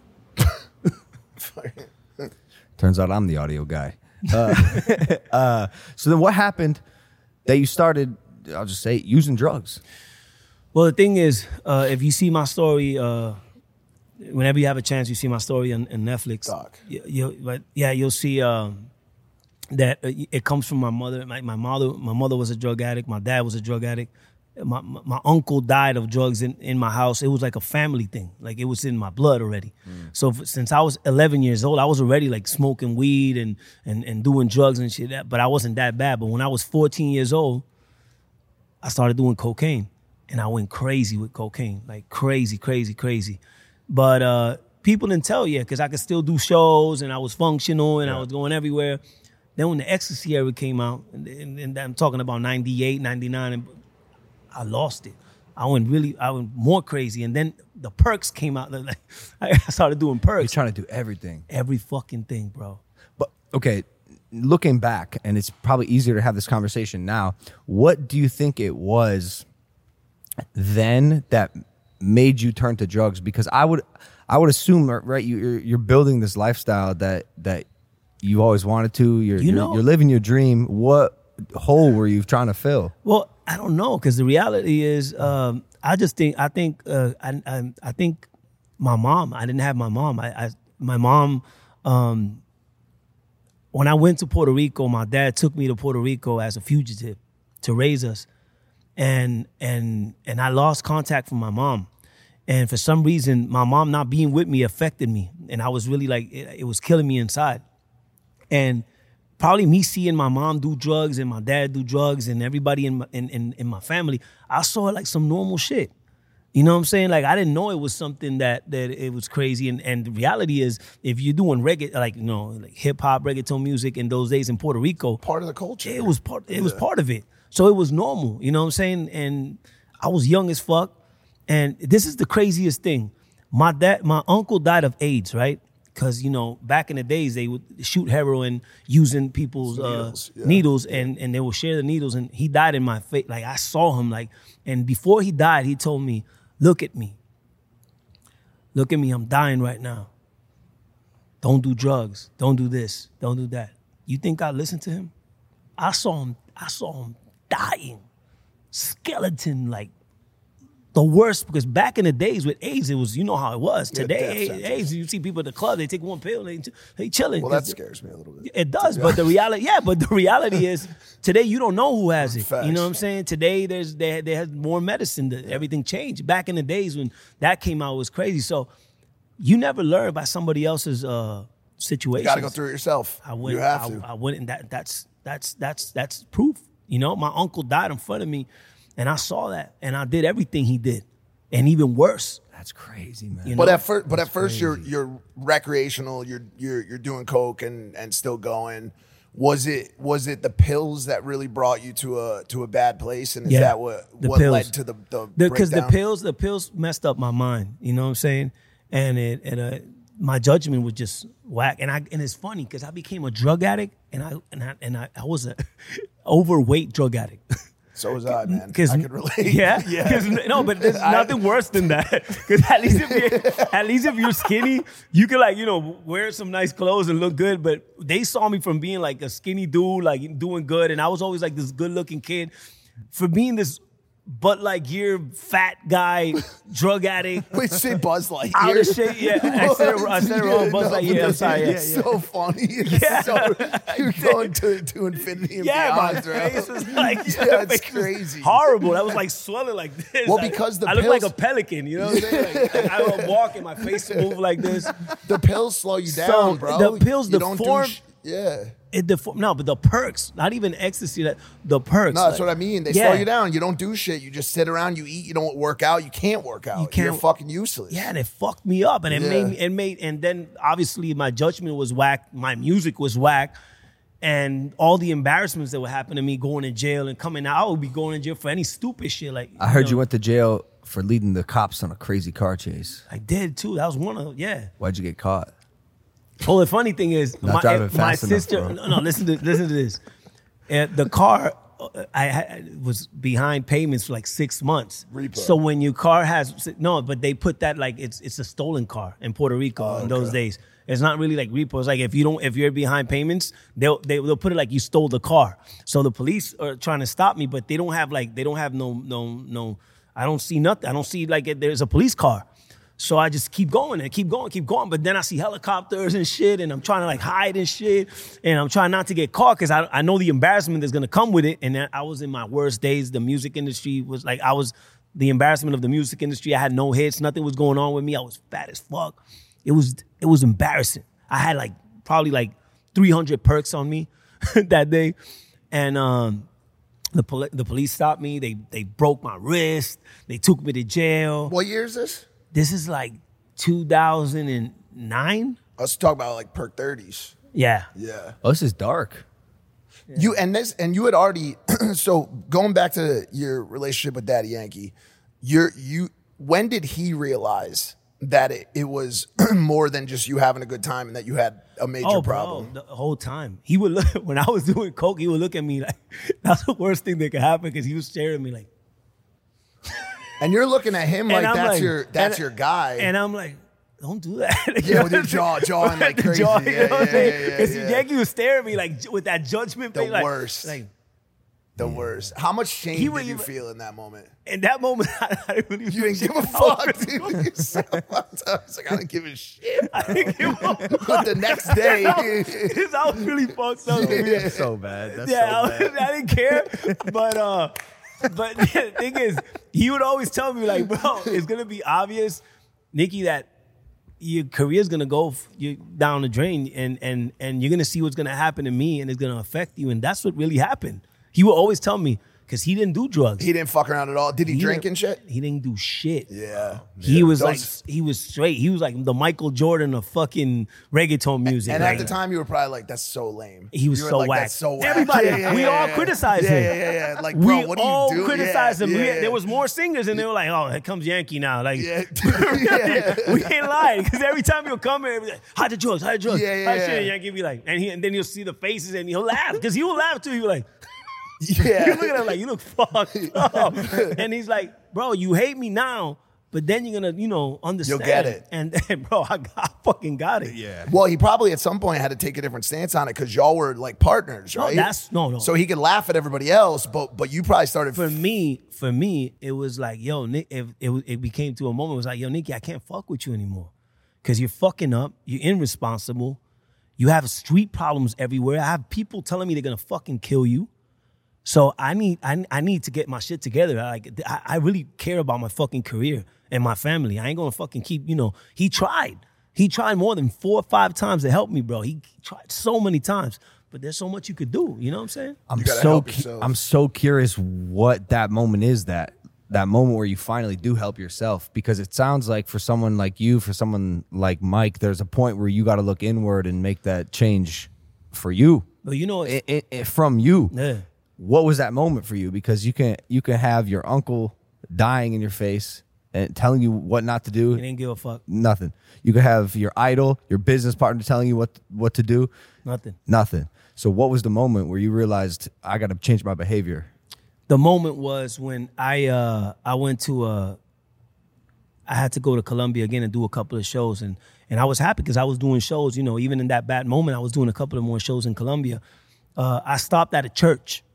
S2: Turns out I'm the audio guy. So then what happened that you started, I'll just say, using drugs?
S4: Well, the thing is, if you see my story, whenever you have a chance, you see my story on Netflix.
S3: Doc.
S4: You'll see that it comes from my mother. My mother was a drug addict. My dad was a drug addict. My uncle died of drugs in my house. It was like a family thing. Like, it was in my blood already. So since I was 11 years old, I was already like smoking weed and doing drugs and shit. But I wasn't that bad. But when I was 14 years old, I started doing cocaine. And I went crazy with cocaine. Like crazy. But people didn't tell yet, because I could still do shows and I was functional and I was going everywhere. Then when the ecstasy era came out, and I'm talking about 98, 99, I lost it. I went more crazy. And then the perks came out. Like, I started doing
S2: You're
S4: perks.
S2: trying to do everything.
S4: Every fucking thing, bro.
S2: But, okay, looking back, and it's probably easier to have this conversation now, what do you think it was then that made you turn to drugs? Because I would assume, right? You're building this lifestyle that you always wanted to. You're living your dream. What hole were you trying to fill?
S4: Well, I don't know, because the reality is, I think my mom. I didn't have my mom. My mom. When I went to Puerto Rico, my dad took me to Puerto Rico as a fugitive to raise us, and I lost contact from my mom. And for some reason, my mom not being with me affected me. And I was really like, it was killing me inside. And probably me seeing my mom do drugs and my dad do drugs and everybody in my family, I saw it like some normal shit. You know what I'm saying? Like, I didn't know it was something that it was crazy. And the reality is, if you're doing reggae, like, like hip hop, reggaeton music in those days in Puerto Rico,
S3: Part of the culture.
S4: it was part of it. So it was normal, you know what I'm saying? And I was young as fuck. And this is the craziest thing. My uncle died of AIDS, right? Because, back in the days, they would shoot heroin using people's needles and they would share the needles. And he died in my face. Like, I saw him, and before he died, he told me, look at me. Look at me, I'm dying right now. Don't do drugs. Don't do this. Don't do that. You think I listened to him? I saw him dying. Skeleton, like, the worst, because back in the days with AIDS, it was, how it was. Today, AIDS, you see people at the club, they take one pill, they chilling.
S3: Well, that scares me a little bit.
S4: It does, but the reality is, today you don't know who has it.
S3: Facts.
S4: You know what I'm saying? Today they have more medicine. Everything changed. Back in the days when that came out, it was crazy. So you never learn by somebody else's situation.
S3: You got to go through it yourself. You have to.
S4: I wouldn't. That's proof. My uncle died in front of me. And I saw that, and I did everything he did, and even worse.
S2: That's crazy, man.
S3: But at first, you're recreational. You're doing coke and still going. Was it the pills that really brought you to a bad place? And is that what led to the
S4: because
S3: breakdown?
S4: the pills messed up my mind. You know what I'm saying? And my judgment was just whack. And it's funny because I became a drug addict, and I was a overweight drug addict.
S3: So was I, man. I could relate.
S4: Yeah? No, but there's nothing worse than that. Because at least if you're skinny, you can wear some nice clothes and look good. But they saw me from being like a skinny dude, like doing good. And I was always like this good looking kid. For being this Bud Lightyear, fat guy, drug addict.
S3: Wait, say Buzz Lightyear.
S4: Out of shape, yeah. I said it wrong. Buzz Lightyear, I'm sorry.
S3: It's so funny. You're going to infinity and beyond, bro.
S4: My face was like,
S3: it's crazy.
S4: Horrible. That was like swelling like this.
S3: Well, because
S4: I look like a pelican, you know what I'm saying? Like, I would walk and my face would move like this.
S3: The pills slow you down, bro.
S4: The pills deform.
S3: Yeah.
S4: No, but the perks, not even ecstasy, the perks.
S3: No, that's what I mean. They slow you down. You don't do shit. You just sit around, you eat, you don't work out. You can't work out. You're fucking useless.
S4: Yeah, and it fucked me up. And and then obviously my judgment was whack. My music was whack. And all the embarrassments that would happen to me going to jail and coming out, I would be going to jail for any stupid shit. Like
S2: I heard you went to jail for leading the cops on a crazy car chase.
S4: I did too. That was one of
S2: Why'd you get caught?
S4: Well, the funny thing is, my sister. No, listen to this. The car, was behind payments for like 6 months.
S3: Repo.
S4: So when your car but they put that like it's a stolen car in Puerto Rico in those days. It's not really like repo. It's like if you're behind payments, they'll put it like you stole the car. So the police are trying to stop me, but they don't have no. I don't see nothing. I don't see like there's a police car. So I just keep going and keep going. But then I see helicopters and shit, and I'm trying to like hide and shit, and I'm trying not to get caught because I know the embarrassment that's gonna come with it. And then I was in my worst days. The music industry was like the embarrassment of the music industry. I had no hits. Nothing was going on with me. I was fat as fuck. It was embarrassing. I had like probably like 300 perks on me that day, and the police stopped me. They broke my wrist. They took me to jail.
S3: What year is this?
S4: This is like 2009.
S3: Let's talk about like perk 30s.
S4: Yeah.
S3: Yeah.
S2: Oh, this is dark.
S3: Yeah. You had already so going back to your relationship with Daddy Yankee, when did he realize that it was more than just you having a good time and that you had a major problem?
S4: The whole time. He would look when I was doing coke, he would look at me like that's the worst thing that could happen because he was staring at me like.
S3: And you're looking at him like that's your guy.
S4: And I'm like, don't do that.
S3: Yeah, with your jawing like crazy.
S4: You know what I'm saying?
S3: Yeah.
S4: Because Yankee was staring at me like with that judgment.
S3: The
S4: face, like,
S3: worst.
S4: Like,
S3: The worst. How much shame
S4: He
S3: did
S4: would
S3: you
S4: even-
S3: feel in that moment?
S4: in that moment, I didn't really
S3: You didn't give a fuck, dude. You so fucked up. It's like, I didn't give a shit.
S4: I didn't give a fuck.
S3: But the next day,
S4: I was really fucked up.
S2: That's so bad. That's
S4: Yeah,
S2: so bad.
S4: I didn't care. But the thing is, he would always tell me, like, bro, it's gonna be obvious, Nikki, that your career's gonna go down the drain, and you're gonna see what's gonna happen to me, and it's gonna affect you, and that's what really happened. He would always tell me, because he didn't do drugs.
S3: he didn't fuck around at all. Did he drink and shit?
S4: He didn't do shit.
S3: Yeah.
S4: He was
S3: Those-
S4: like, he was straight. He was like the Michael Jordan of fucking reggaeton music.
S3: And
S4: like,
S3: at the time, you were probably like, that's so lame.
S4: he was
S3: You were
S4: so
S3: like,
S4: whack.
S3: That's so whack.
S4: Everybody, we all criticized him.
S3: Yeah. Like, bro,
S4: We
S3: what do
S4: all
S3: you do?
S4: criticized him.
S3: Yeah.
S4: There was more singers, and they were like, "Oh, here comes Yankee now." Like,
S3: Yeah. Yeah.
S4: we ain't lying, because every time he'll come here, he'll be like, hide the drugs.
S3: Yeah,
S4: Hide
S3: yeah.
S4: shit. Yankee be like, and then you'll see the faces, and he'll laugh, because he will laugh too. He'll be like,
S3: Yeah.
S4: you look at him like, you look fucked up. And he's like, bro, you hate me now, but then you're gonna, understand.
S3: You'll get it.
S4: And bro, I fucking got it.
S2: Yeah.
S3: Well, he probably at some point had to take a different stance on it because y'all were like partners,
S4: No,
S3: right?
S4: no.
S3: So he could laugh at everybody else, but you probably started.
S4: For me, it was like, yo, Nick, it became to a moment, it was like, yo, Nikki, I can't fuck with you anymore. Because you're fucking up, you're irresponsible, you have street problems everywhere. I have people telling me they're gonna fucking kill you. So I need to get my shit together. I really care about my fucking career and my family. I ain't gonna fucking keep, he tried. He tried more than 4 or 5 times to help me, bro. He tried so many times. But there's so much you could do. You know what I'm saying?
S3: You gotta help yourself.
S2: I'm so curious what that moment is, that moment where you finally do help yourself, because it sounds like for someone like you, for someone like Mike, there's a point where you got to look inward and make that change for you.
S4: But
S2: From you.
S4: Yeah.
S2: What was that moment for you? Because you can have your uncle dying in your face and telling you what not to do.
S4: He didn't give a fuck.
S2: Nothing. You could have your idol, your business partner telling you what to do. Nothing. So what was the moment where you realized, I got to change my behavior?
S4: The moment was when I went to I had to go to Colombia again and do a couple of shows, and I was happy because I was doing shows, even in that bad moment, I was doing a couple of more shows in Colombia. I stopped at a church.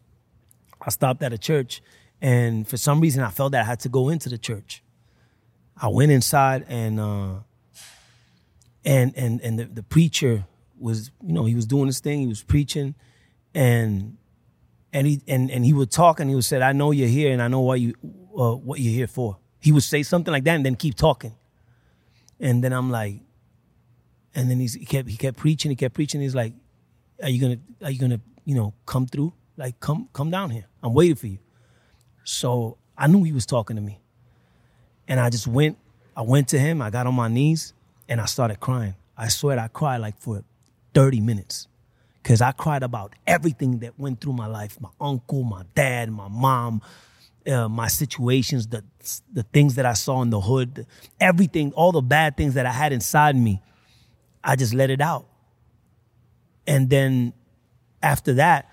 S4: And for some reason I felt that I had to go into the church. I went inside, and the preacher was, he was doing his thing, he was preaching, and he would talk, and he would say, I know you're here, and I know what you're here for. He would say something like that and then keep talking. And then I'm like, and then he kept preaching. He's like, are you gonna come through? Like, come down here. I'm waiting for you. So I knew he was talking to me. And I went to him, I got on my knees, and I started crying. I swear I cried like for 30 minutes. Because I cried about everything that went through my life. My uncle, my dad, my mom, my situations, the things that I saw in the hood, everything, all the bad things that I had inside me. I just let it out. And then after that,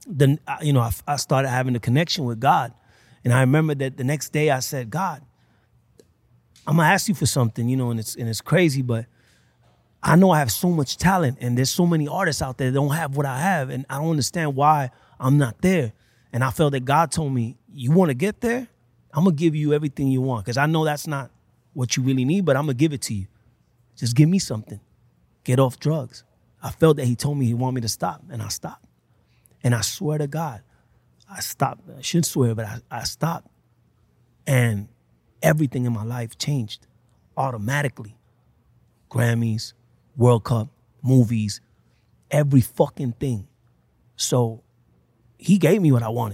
S4: I started having a connection with God. And I remember that the next day I said, God, I'm gonna ask you for something, and it's crazy, but I know I have so much talent, and there's so many artists out there that don't have what I have, and I don't understand why I'm not there. And I felt that God told me, you want to get there? I'm gonna give you everything you want, because I know that's not what you really need, but I'm gonna give it to you. Just give me something. Get off drugs. I felt that he told me he wanted me to stop, and I stopped. And I swear to God, I stopped. I shouldn't swear, but I stopped. And everything in my life changed automatically. Grammys, World Cup, movies, every fucking thing. So he gave me what I wanted.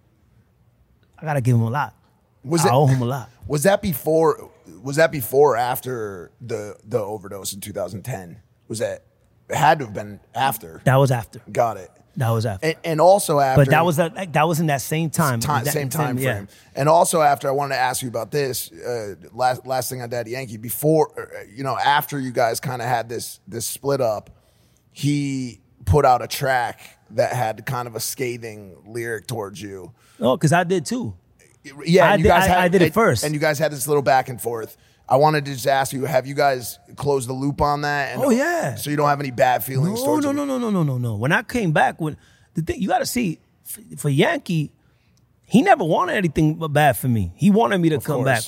S4: I gotta give him a lot. I owe him a lot.
S3: Was that before or after the overdose in 2010? It had to have been after.
S4: That was after.
S3: Got it.
S4: That was after.
S3: And also after.
S4: But that was in that same time.
S3: Same time frame.
S4: Yeah.
S3: And also after, I wanted to ask you about this. Last thing on Daddy Yankee. Before, after you guys kind of had this split up, he put out a track that had kind of a scathing lyric towards you.
S4: Oh, because I did too.
S3: Yeah,
S4: I did it first.
S3: And you guys had this little back and forth. I wanted to just ask you, have you guys closed the loop on that? And,
S4: Oh, yeah.
S3: So you don't have any bad feelings
S4: No,
S3: towards
S4: no,
S3: him?
S4: no. When I came back, the thing you got to see, for Yankee, he never wanted anything but bad for me. He wanted me to come back.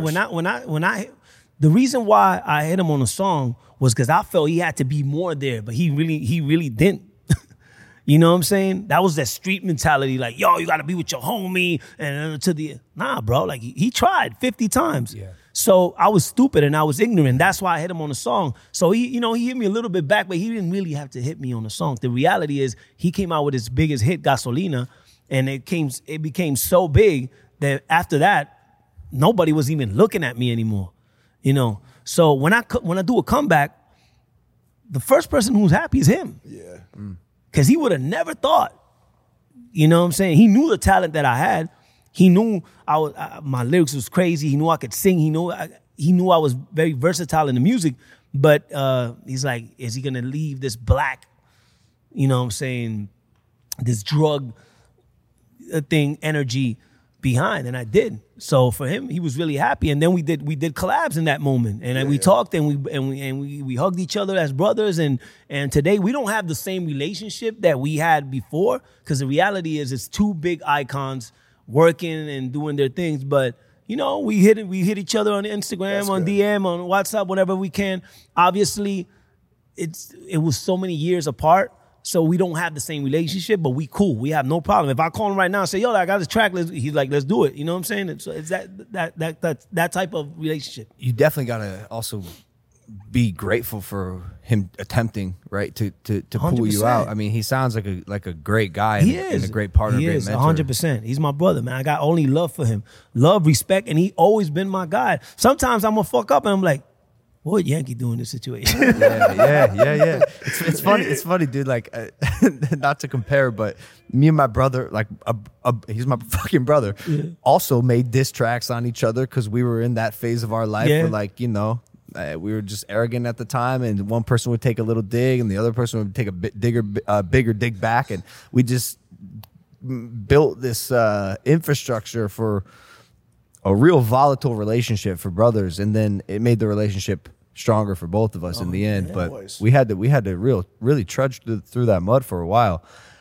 S4: The reason why I hit him on the song was because I felt he had to be more there, but he really didn't. You know what I'm saying? That was that street mentality, like, yo, you got to be with your homie. And nah, bro, like he tried 50 times. Yeah. So I was stupid and I was ignorant. That's why I hit him on the song. So he hit me a little bit back, but he didn't really have to hit me on the song. The reality is he came out with his biggest hit, Gasolina, and it became so big that after that, nobody was even looking at me anymore. You know? So when I do a comeback, the first person who's happy is him.
S3: Yeah.
S4: Because he would have never thought, you know what I'm saying? He knew the talent that I had. He knew my lyrics was crazy. He knew I could sing. He knew I was very versatile in the music. But he's like, is he going to leave this black, you know what I'm saying, this drug thing, energy behind? And I did. So for him, he was really happy. And then we did collabs in that moment. And we talked and we hugged each other as brothers. And today we don't have the same relationship that we had before, because the reality is it's two big icons working and doing their things. But you know, we hit each other on Instagram,
S3: That's
S4: on
S3: good.
S4: DM, on WhatsApp, whenever we can. Obviously, it was so many years apart. So we don't have the same relationship, but we cool. We have no problem. If I call him right now and say, yo, I got this track, he's like, let's do it. You know what I'm saying? So it's that type of relationship.
S2: You definitely got to also be grateful for him attempting, right, to pull you
S4: 100%.
S2: out. I mean, he sounds like a great guy
S4: He
S2: and
S4: is
S2: a great partner,
S4: He
S2: great
S4: is
S2: mentor.
S4: 100%. He's my brother, man. I got only love for him. Love, respect, and he always been my guy. Sometimes I'm going to fuck up and I'm like, what would Yankee do in this situation?
S2: Yeah. It's funny. It's funny, dude. Like, not to compare, but me and my brother, like, he's my fucking brother, also made diss tracks on each other because we were in that phase of our life where, like, you know, we were just arrogant at the time, and one person would take a little dig, and the other person would take a bigger dig back, and we just built this infrastructure for a real volatile relationship for brothers, and then it made the relationship stronger for both of us in the end. But
S3: boys.
S2: we had to really trudge through that mud for a while.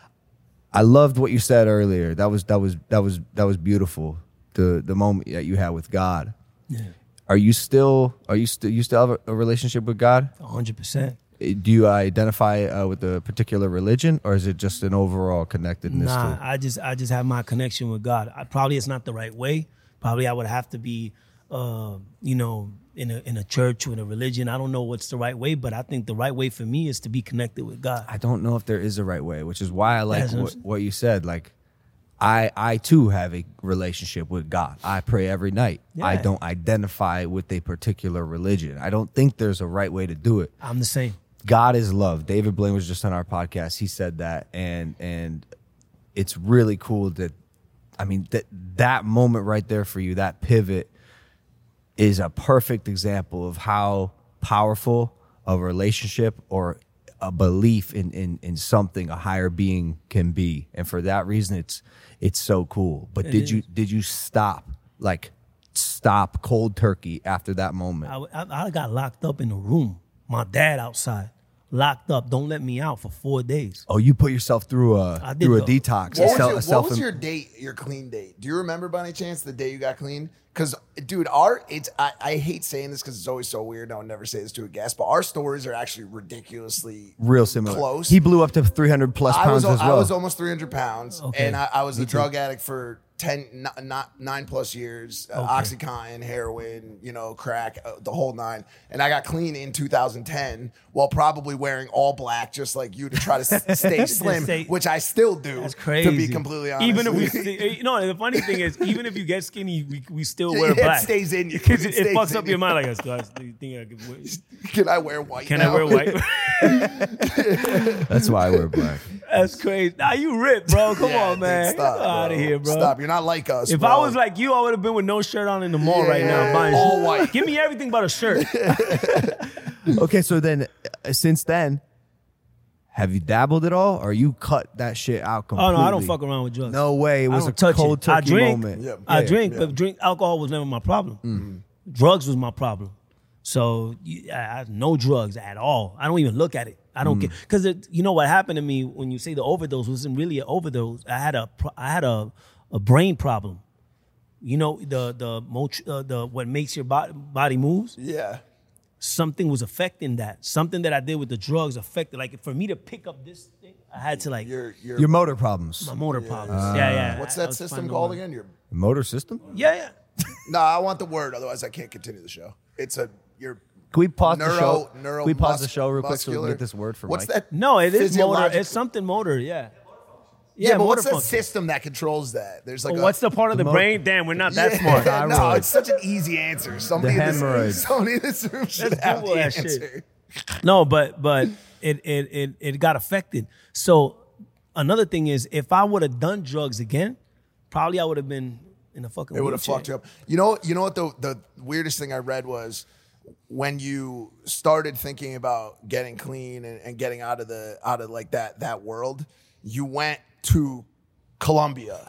S2: I loved what you said earlier. That was beautiful. The moment that you had with God. Yeah. You still have a relationship with God?
S4: 100%.
S2: Do you identify with a particular religion, or is it just an overall connectedness?
S4: Nah, I just have my connection with God. Probably it's not the right way. Probably I would have to be, you know, in a church or in a religion. I don't know what's the right way, but I think the right way for me is to be connected with God.
S2: I don't know if there is a right way, which is why I like what you said. Like, I too have a relationship with God. I pray every night.
S4: Yeah.
S2: I don't identify with a particular religion. I don't think there's a right way to do it.
S4: I'm the same.
S2: God is love. David Blaine was just on our podcast. He said that, and it's really cool that, I mean, that moment right there for you, that pivot, is a perfect example of how powerful a relationship or a belief in something, a higher being, can be. And for that reason, it's so cool. But did you stop cold turkey after that moment?
S4: I got locked up in a room. My dad outside, locked up, don't let me out for 4 days.
S2: Oh, you put yourself through a detox.
S3: What was your clean date? Do you remember by any chance the day you got clean? Because, dude, I hate saying this because it's always so weird. I would never say this to a guest, but our stories are actually ridiculously
S2: real similar.
S3: Close.
S2: He blew up to 300 plus pounds as well.
S3: I was almost 300 pounds,
S4: okay.
S3: and I was a drug addict for 9 plus years. OxyContin, heroin, crack, the whole nine. And I got clean in 2010 while probably wearing all black, just like you, to try to stay slim, which I still do.
S4: That's crazy.
S3: To be completely honest.
S4: Even if the funny thing is, even if you get skinny, we still wear black.
S3: It stays in you.
S4: Because it fucks up your mind. Like,
S3: can I wear white?
S4: Can I wear white?
S2: That's why I wear black.
S4: That's crazy. Nah, you ripped, bro. Come on, man.
S3: Dude, stop,
S4: get out of here, bro.
S3: Stop. You're not like us.
S4: If
S3: bro.
S4: I was like you, I would have been with no shirt on in the mall right now, buying
S3: all white.
S4: Give me everything but a shirt.
S2: Okay, so then, since then, have you dabbled at all, or you cut that shit out completely?
S4: Oh no, I don't fuck around with drugs.
S2: No way. It was a
S4: touch
S2: cold
S4: it. I
S2: turkey
S4: drink.
S2: moment.
S4: I drink, but alcohol was never my problem. Drugs was my problem. So I no drugs at all. I don't even look at it. I don't care. Because you know what happened to me when you say the overdose wasn't really an overdose. I had a brain problem. You know, the what makes your body moves?
S3: Yeah.
S4: Something was affecting that. Something that I did with the drugs affected. Like for me to pick up this thing, I had to like
S3: Your
S2: motor problems.
S4: my motor problems. Yeah.
S3: What's
S4: I
S3: that
S4: was
S3: system
S4: finding
S3: called
S4: one.
S3: again? Your
S2: Motor system?
S4: Yeah.
S3: No, I want the word. Otherwise, I can't continue the show. It's your
S2: Can we pause the show?
S3: neuro.
S2: Can we pause the show real quick so we can get this word for
S3: What's
S2: Mike?
S3: that?
S4: No, it is motor.
S3: physiological-
S4: It's something motor. Yeah.
S3: Yeah, but what's
S4: motor
S3: that
S4: function.
S3: system that controls that? There's like
S4: What's the part of the
S2: motor-
S4: brain? Damn, we're not that
S3: Yeah,
S4: smart.
S3: no,
S2: Thyroid.
S3: it's such an easy answer. Somebody in
S2: hemorrhoids.
S3: this room should
S4: Let's
S3: have
S4: Google
S3: the
S4: that
S3: answer.
S4: shit. No, but it got affected. So another thing is, if I would have done drugs again, probably I would have been in a fucking.
S3: It would have
S4: wheelchair.
S3: fucked you up. You know what the weirdest thing I read was when you started thinking about getting clean and getting out of like that world, you went to Colombia.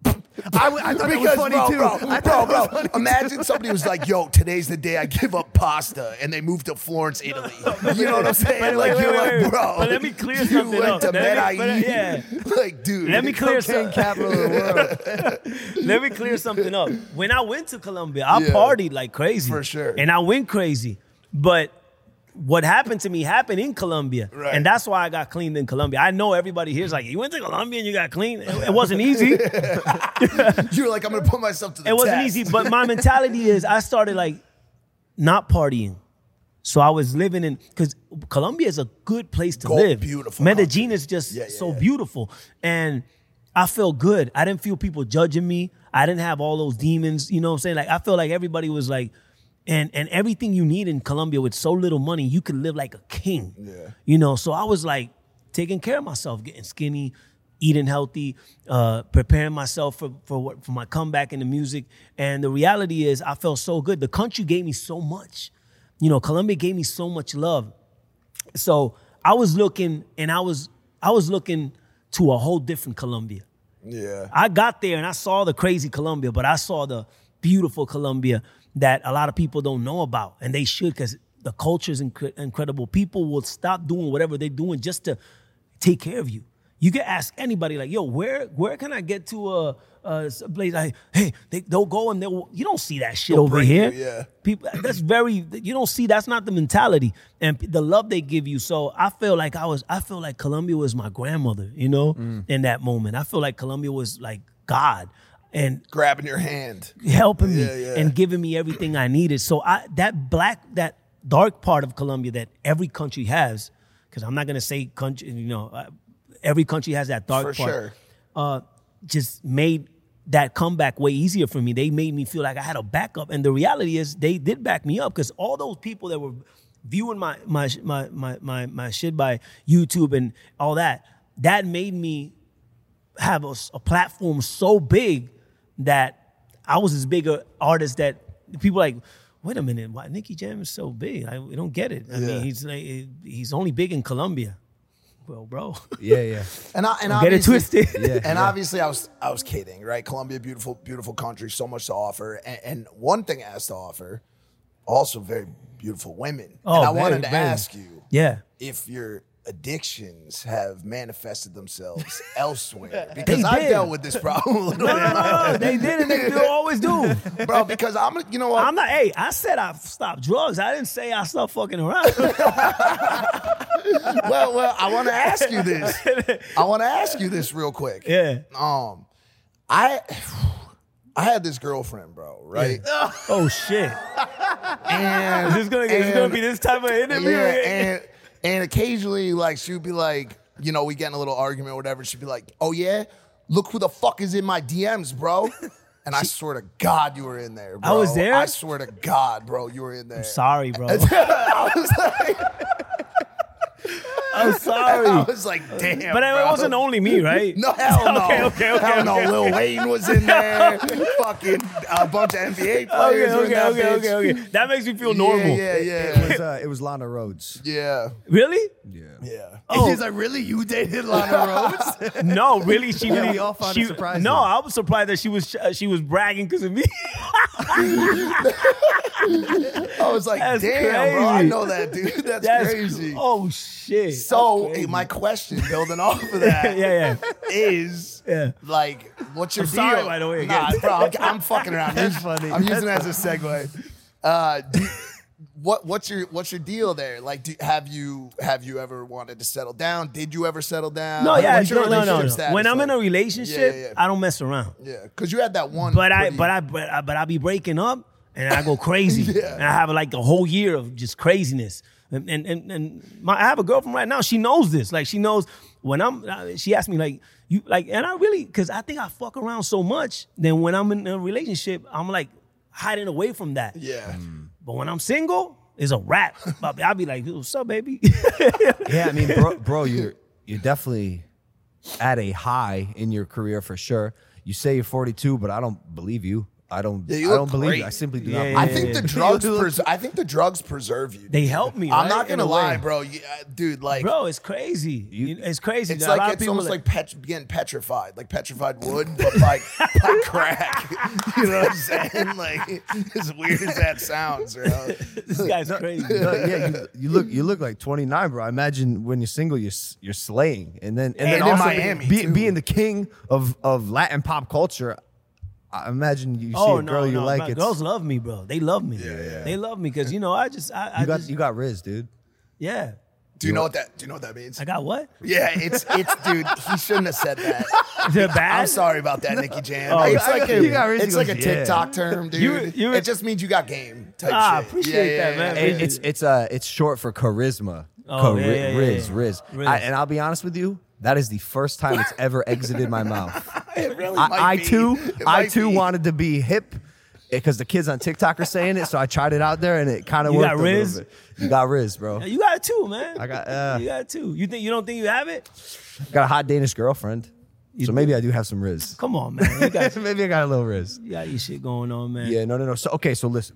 S2: I thought it was funny
S3: Bro. Imagine somebody was like, "Yo, today's the day I give up pasta," and they moved to Florence, Italy. You know what I'm saying?
S4: But
S3: like
S4: wait,
S3: you're
S4: wait,
S3: like,
S4: wait.
S3: bro.
S4: But let me clear
S3: you
S4: something
S3: went
S4: up.
S3: to
S4: Let me-
S3: Medellin.
S4: yeah.
S3: Like, dude.
S4: Let me clear
S2: Cocaine capital of the world.
S4: Let me clear something up. When I went to Colombia, I
S3: Yeah.
S4: partied like crazy.
S3: For sure.
S4: And I went crazy. But what happened to me happened in Colombia.
S3: Right.
S4: And that's why I got cleaned in Colombia. I know everybody here's like, you went to Colombia and you got clean? It wasn't easy.
S3: You're like, I'm gonna put myself to the
S4: It wasn't
S3: test.
S4: easy. But my mentality is I started like not partying. So I was living in, because Colombia is a good place to live.
S3: Beautiful
S4: Medellin
S3: country.
S4: is just
S3: Yeah,
S4: so
S3: yeah.
S4: beautiful. And I felt good. I didn't feel people judging me. I didn't have all those demons. You know what I'm saying? Like, I felt like everybody was like, and everything you need in Colombia with so little money, you could live like a king.
S3: Yeah.
S4: You know, so I was like taking care of myself, getting skinny, eating healthy, preparing myself for my comeback in the music. And the reality is I felt so good. The country gave me so much. You know, Colombia gave me so much love. So I was looking, and I was looking to a whole different Colombia.
S3: Yeah.
S4: I got there and I saw the crazy Colombia, but I saw the beautiful Colombia that a lot of people don't know about, and they should, because the culture is incredible. People will stop doing whatever they're doing just to take care of you. You can ask anybody, like, yo, where can I get to a place? Like, hey, they'll go and you don't see that shit over
S3: bring
S4: here.
S3: you, yeah.
S4: People, you don't see, that's not the mentality and the love they give you. So I feel like Colombia was my grandmother, you know, in that moment. I feel like Colombia was like God and
S3: Grabbing your hand.
S4: helping me
S3: Yeah.
S4: and giving me everything I needed. So that dark part of Colombia that every country has, because I'm not gonna say country, you know, every country has that dark
S3: For
S4: part.
S3: sure.
S4: Just made that comeback way easier for me. They made me feel like I had a backup, and the reality is they did back me up, because all those people that were viewing my shit by YouTube and all that made me have a platform so big that I was as big an artist that people like, wait a minute, why Nicky Jam is so big? We don't get it. I mean, he's only big in Colombia. Well, bro.
S2: Yeah.
S3: And
S4: Don't get it
S3: obviously-
S4: twisted.
S2: Yeah.
S3: And obviously, I was kidding, right? Colombia, beautiful country, so much to offer. And one thing it has to offer, also very beautiful women.
S4: Oh,
S3: and I
S4: very,
S3: wanted to
S4: very.
S3: ask you
S4: Yeah.
S3: if your addictions have manifested themselves elsewhere, because
S4: They
S3: I've
S4: did.
S3: dealt with this problem a little bit.
S4: No, they did, and they always do.
S3: Bro, because you know what?
S4: I'm not, I said I stopped drugs. I didn't say I stopped fucking around.
S3: well, I want to ask you this. I want to ask you this real quick.
S4: Yeah.
S3: I had this girlfriend, bro, right?
S4: Oh, shit.
S3: And
S4: Is this gonna be this type of interview?
S3: yeah, and occasionally, like, she would be like, you know, we get in a little argument or whatever. She'd be like, "Oh yeah, look who the fuck is in my DMs, bro." And I swear to God, you were in there, bro.
S4: I was there?
S3: I swear to God, bro, you were in there.
S4: Sorry, bro.
S3: I was like,
S4: I'm sorry.
S3: I was like, damn.
S4: But it
S3: bro.
S4: wasn't only me, right?
S3: No, hell no.
S4: Okay.
S3: Hell no. Lil Wayne was in there. Fucking a bunch of NBA players were in that bitch.
S4: Okay. That makes me feel normal.
S3: Yeah.
S2: It was Lana Rhodes.
S3: Yeah.
S4: Really?
S3: Yeah.
S4: Oh.
S2: She's like, really? You dated Lana Rhodes?
S4: No, really. She
S2: Yeah,
S4: really.
S2: we all found it surprising.
S4: No, I was surprised that she was bragging because of me.
S3: I was like,
S4: That's
S3: damn, bro, I
S4: crazy.
S3: know that, dude. That's crazy.
S4: Oh shit.
S3: So,
S4: That's crazy.
S3: my question, building off of that,
S4: yeah.
S3: is
S4: Yeah.
S3: like, what's your
S4: I'm
S3: deal?
S4: sorry, by the way,
S3: Nah,
S4: again.
S3: bro, I'm fucking around.
S4: That's funny.
S3: I'm using it as a segue. What's your deal there? Like, have you ever wanted to settle down? Did you ever settle down?
S4: No,
S3: Like,
S4: yeah,
S3: what's your
S4: no.
S3: relationship status
S4: When I'm in a
S3: like?
S4: relationship,
S3: Yeah.
S4: I don't mess around.
S3: Yeah, because you had that one.
S4: But
S3: pretty-
S4: I be breaking up and I go crazy.
S3: Yeah.
S4: And I have like a whole year of just craziness. And I have a girlfriend right now. She knows this. Like she knows when she asked me like you like, and I really because I think I fuck around so much. Then when I'm in a relationship, I'm like hiding away from that.
S3: Yeah.
S4: But when I'm single, it's a wrap. I'll be like, what's up, baby?
S2: Yeah, I mean, bro, you're definitely at a high in your career for sure. You say you're 42, but I don't believe you. I don't.
S3: Yeah, you
S2: I
S3: look
S2: don't believe
S3: great.
S2: you. I simply do
S4: Yeah,
S2: not.
S4: yeah,
S2: Believe
S3: I think
S2: you.
S3: the drugs. I think the drugs preserve you.
S4: They help me.
S3: I'm
S4: right?
S3: not
S4: In
S3: gonna
S4: a way.
S3: lie, bro. Dude, like,
S4: Bro, it's crazy. It's crazy.
S3: it's
S4: A lot
S3: like
S4: of
S3: it's
S4: people
S3: almost like getting petrified, like petrified wood, but like crack. You know what I'm saying? Like, as weird as that sounds, bro.
S4: this guy's crazy.
S2: No, yeah, you look like 29, bro. I imagine when you're single, you're slaying, and then
S3: in
S2: also
S3: Miami, too.
S2: being the king of Latin pop culture. I imagine you see a girl you like.
S4: My
S2: It's,
S4: girls love me, bro. They love me.
S3: Yeah.
S4: They love me because
S2: you got Riz, dude.
S4: yeah.
S3: Do you know what that means?
S4: I got what?
S3: Yeah, it's dude. He shouldn't have said that.
S4: Is it bad?
S3: I'm sorry about that, Nicky Jam.
S4: Oh,
S3: it's like
S2: you got Riz,
S3: it's
S2: he
S3: like
S2: goes,
S3: a
S2: yeah.
S3: TikTok term, dude.
S4: You-
S3: it just means you got game type
S4: Ah,
S3: shit.
S4: appreciate that, man.
S2: It's short for charisma.
S4: Oh, yeah,
S2: Riz.
S4: Riz.
S2: And I'll be honest with you, that is the first time it's ever exited my mouth.
S3: It really
S2: I
S3: might be. It
S2: I
S3: might
S2: too
S3: be.
S2: wanted to be hip because the kids on TikTok are saying it, so I tried it out there and it kind of
S4: You
S2: worked.
S4: got
S2: a little
S4: Riz?
S2: bit. You got Riz, bro.
S4: You got it too, man.
S2: I got
S4: you got it too. You don't think you have it?
S2: got a hot Danish girlfriend, so maybe I do have some Riz.
S4: Come on, man. You got
S2: Maybe I got a little Riz.
S4: you got your shit going on, man.
S2: Yeah, no. So okay, so listen.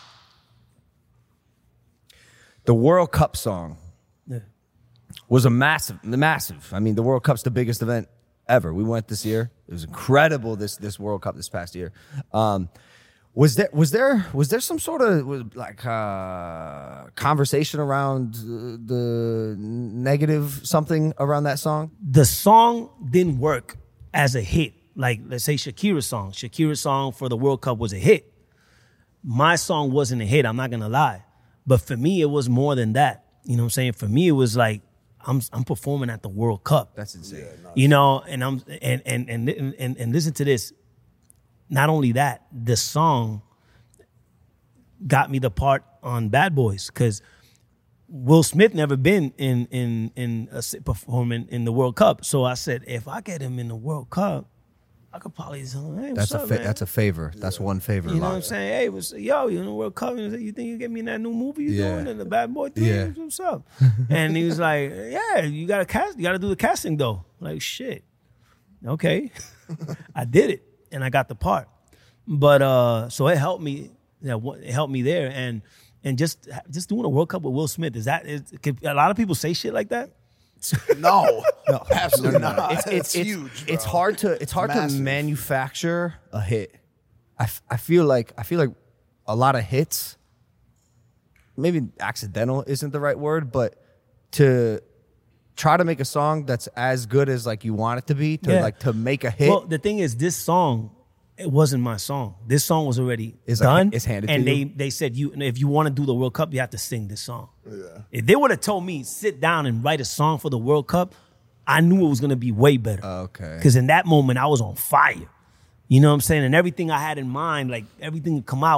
S2: The World Cup song
S4: Yeah.
S2: was a massive. I mean, the World Cup's the biggest event ever. We went this year. It was incredible. This World Cup this past year. Was there some sort of like conversation around the negative something around that song?
S4: The song didn't work as a hit. Like, let's say Shakira's song. Shakira's song for the World Cup was a hit. My song wasn't a hit, I'm not gonna lie. But for me, it was more than that. You know what I'm saying? For me, it was like, I'm performing at the World Cup.
S2: That's insane.
S4: You know, and listen to this. Not only that, the song got me the part on Bad Boys because Will Smith never been in performing in the World Cup. So I said, if I get him in the World Cup, I could probably tell him, hey, what's up, man?
S2: That's a favor. That's one favor.
S4: You know what I'm saying? Hey, you in the World Cup? You think you get me in that new movie you
S2: Yeah.
S4: doing in the Bad Boy thing?
S2: Yeah.
S4: What's up? And he was like, yeah, you gotta cast. You gotta do the casting though. Like shit. Okay, I did it and I got the part. But so it helped me. Yeah, it helped me there and just doing a World Cup with Will Smith. Can a lot of people say shit like that?
S3: No, absolutely not.
S2: It's
S3: huge.
S2: It's
S3: bro.
S2: hard to
S3: massive.
S2: manufacture a hit. I feel like a lot of hits, maybe accidental isn't the right word, but to try to make a song that's as good as like you want it to be, to make a hit.
S4: Well, the thing is, this song, it wasn't my song. This song was already
S2: It's like-
S4: done.
S2: it's handed
S4: and
S2: to you?
S4: they said, if you want to do the World Cup, you have to sing this song.
S3: Yeah.
S4: If they would have told me, sit down and write a song for the World Cup, I knew it was going to be way better.
S2: Okay.
S4: Because in that moment, I was on fire. You know what I'm saying? And everything I had in mind, like everything that come out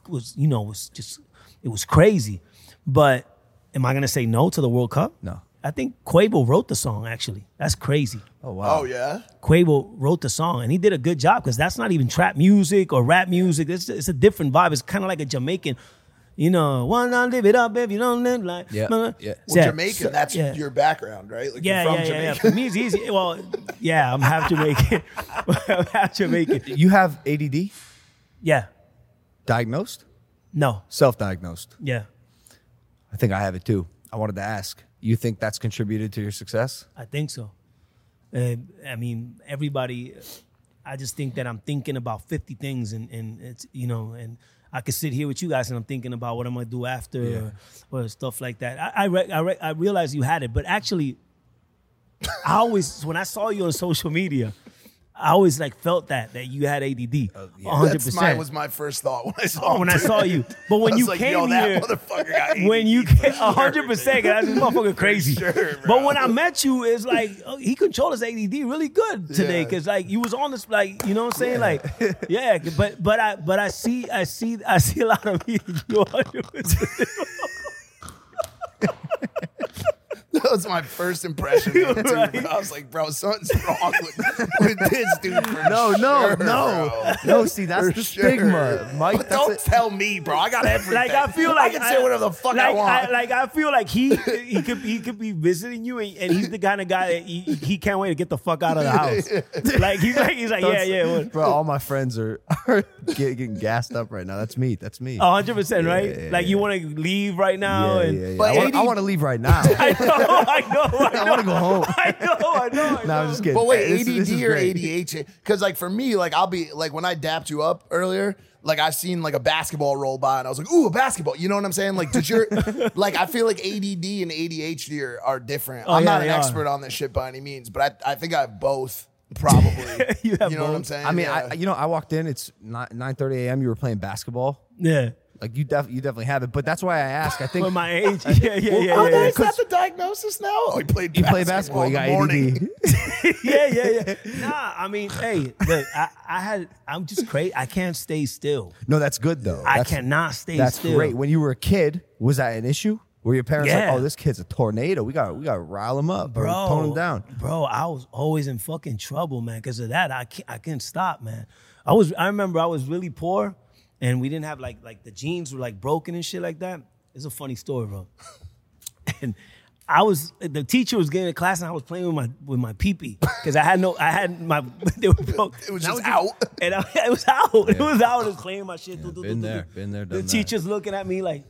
S4: it was crazy. But am I going to say no to the World Cup?
S2: No.
S4: I think Quavo wrote the song, actually. That's crazy.
S2: Oh wow.
S3: Oh yeah.
S4: Quavo wrote the song, and he did a good job because that's not even trap music or rap music. It's a different vibe. It's kind of like a Jamaican, wanna live it up if you don't live like.
S2: Yeah,
S4: Well,
S2: yeah.
S3: Well, Jamaican. That's
S4: yeah.
S3: your background, right? Like
S4: Yeah,
S3: you're from
S4: yeah.
S3: Jamaica.
S4: For me, it's easy. Well, yeah, I'm half Jamaican. I'm half Jamaican.
S2: You have ADD
S4: Yeah.
S2: diagnosed?
S4: No.
S2: Self-diagnosed.
S4: Yeah.
S2: I think I have it too. I wanted to ask. You think that's contributed to your success?
S4: I think so. I mean, everybody. I just think that I'm thinking about 50 things, and it's, you know, and I could sit here with you guys and I'm thinking about what I'm gonna do after or stuff like that. I realized you had it, but actually, I always, when I saw you on social media, I always like felt that you had ADD, 100%.
S3: That was my first thought when I saw.
S4: When I saw you, but when you came here,
S3: that motherfucker got ADD.
S4: when you came, 100%, that's this motherfucker crazy.
S3: Sure,
S4: but when I met you, it's like he controlled his ADD really good today, because like you was on this, like, you know what I'm saying, like but I see a lot of you 100%.
S3: That was my first impression. Of him, too,
S4: Right.
S3: bro. I was like, bro, something's wrong with this dude. For
S2: No,
S3: sure, bro.
S2: no. See, that's
S3: For
S2: the
S3: sure.
S2: stigma, Mike.
S3: But
S2: That's
S3: don't
S2: it.
S3: tell me, bro. I got everything.
S4: Like I feel like
S3: I can say whatever the fuck I want.
S4: I feel like he could be visiting you, and he's the kind of guy that he can't wait to get the fuck out of the house. Like he's like what?
S2: Bro, all my friends are getting gassed up right now. That's me.
S4: 100%, right?
S2: Yeah,
S4: Like you want to leave right now, and
S3: But
S2: I want to leave right now.
S4: I know.
S2: I want to go home.
S4: I know.
S2: No, I'm just kidding.
S3: But wait,
S2: This
S3: ADD
S2: is
S3: or
S2: great.
S3: ADHD? Because like for me, like I'll be like when I dapped you up earlier, like I seen like a basketball roll by and I was like, ooh, a basketball. You know what I'm saying? Like, did your like I feel like ADD and ADHD are different. I'm not an expert on this shit by any means, but I think I have both. Probably.
S4: You have
S3: know what
S4: both.
S3: I'm saying?
S2: I mean,
S3: Yeah.
S2: I walked in. It's 9:30 a.m. You were playing basketball.
S4: Yeah.
S2: Like you definitely have it. But that's why I ask. I think
S4: For my age, yeah.
S3: Is that the diagnosis now? Oh, he played
S2: you
S3: basketball
S2: play basketball. You
S3: in
S2: got
S3: the morning.
S2: ADD.
S4: yeah. Nah, I mean, hey, look, I'm just crazy. I can't stay still.
S2: No, that's good though.
S4: I
S2: That's-
S4: cannot stay
S2: That's
S4: still.
S2: great. When you were a kid, was that an issue? Were your parents
S4: Yeah.
S2: like, "Oh, this kid's a tornado. We got to rile him up, or tone him down"?
S4: Bro, I was always in fucking trouble, man. Because of that, I couldn't stop, man. I remember I was really poor, and we didn't have like the jeans were like broken and shit like that. It's a funny story, bro. And the teacher was getting in class, and I was playing with my pee-pee because they were broke.
S3: It was just out.
S4: And it was out. It was out. I was playing my shit.
S2: Been there,
S4: The
S2: done
S4: teacher's looking at me like,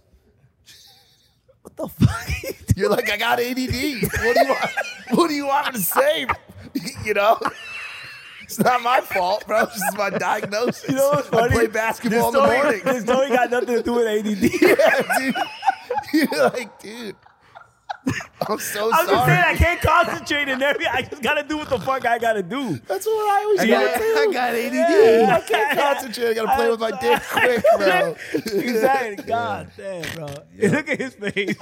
S4: what the fuck?
S3: You're like, I got ADD. What do you want? What do you want me to say? You know, it's not my fault, bro. This is my diagnosis.
S4: You know what's funny?
S3: I play basketball in the morning.
S4: This story got nothing to do with ADD.
S3: Yeah, dude. You're like, dude. I'm so
S4: I'm
S3: sorry.
S4: just saying I can't concentrate in every. I just gotta do what the fuck I gotta do.
S3: That's what I always
S2: I
S3: get too.
S2: got ADD.
S3: I can't concentrate. I gotta play with my dick quick, bro.
S4: Exactly. God damn, bro. Look at his face.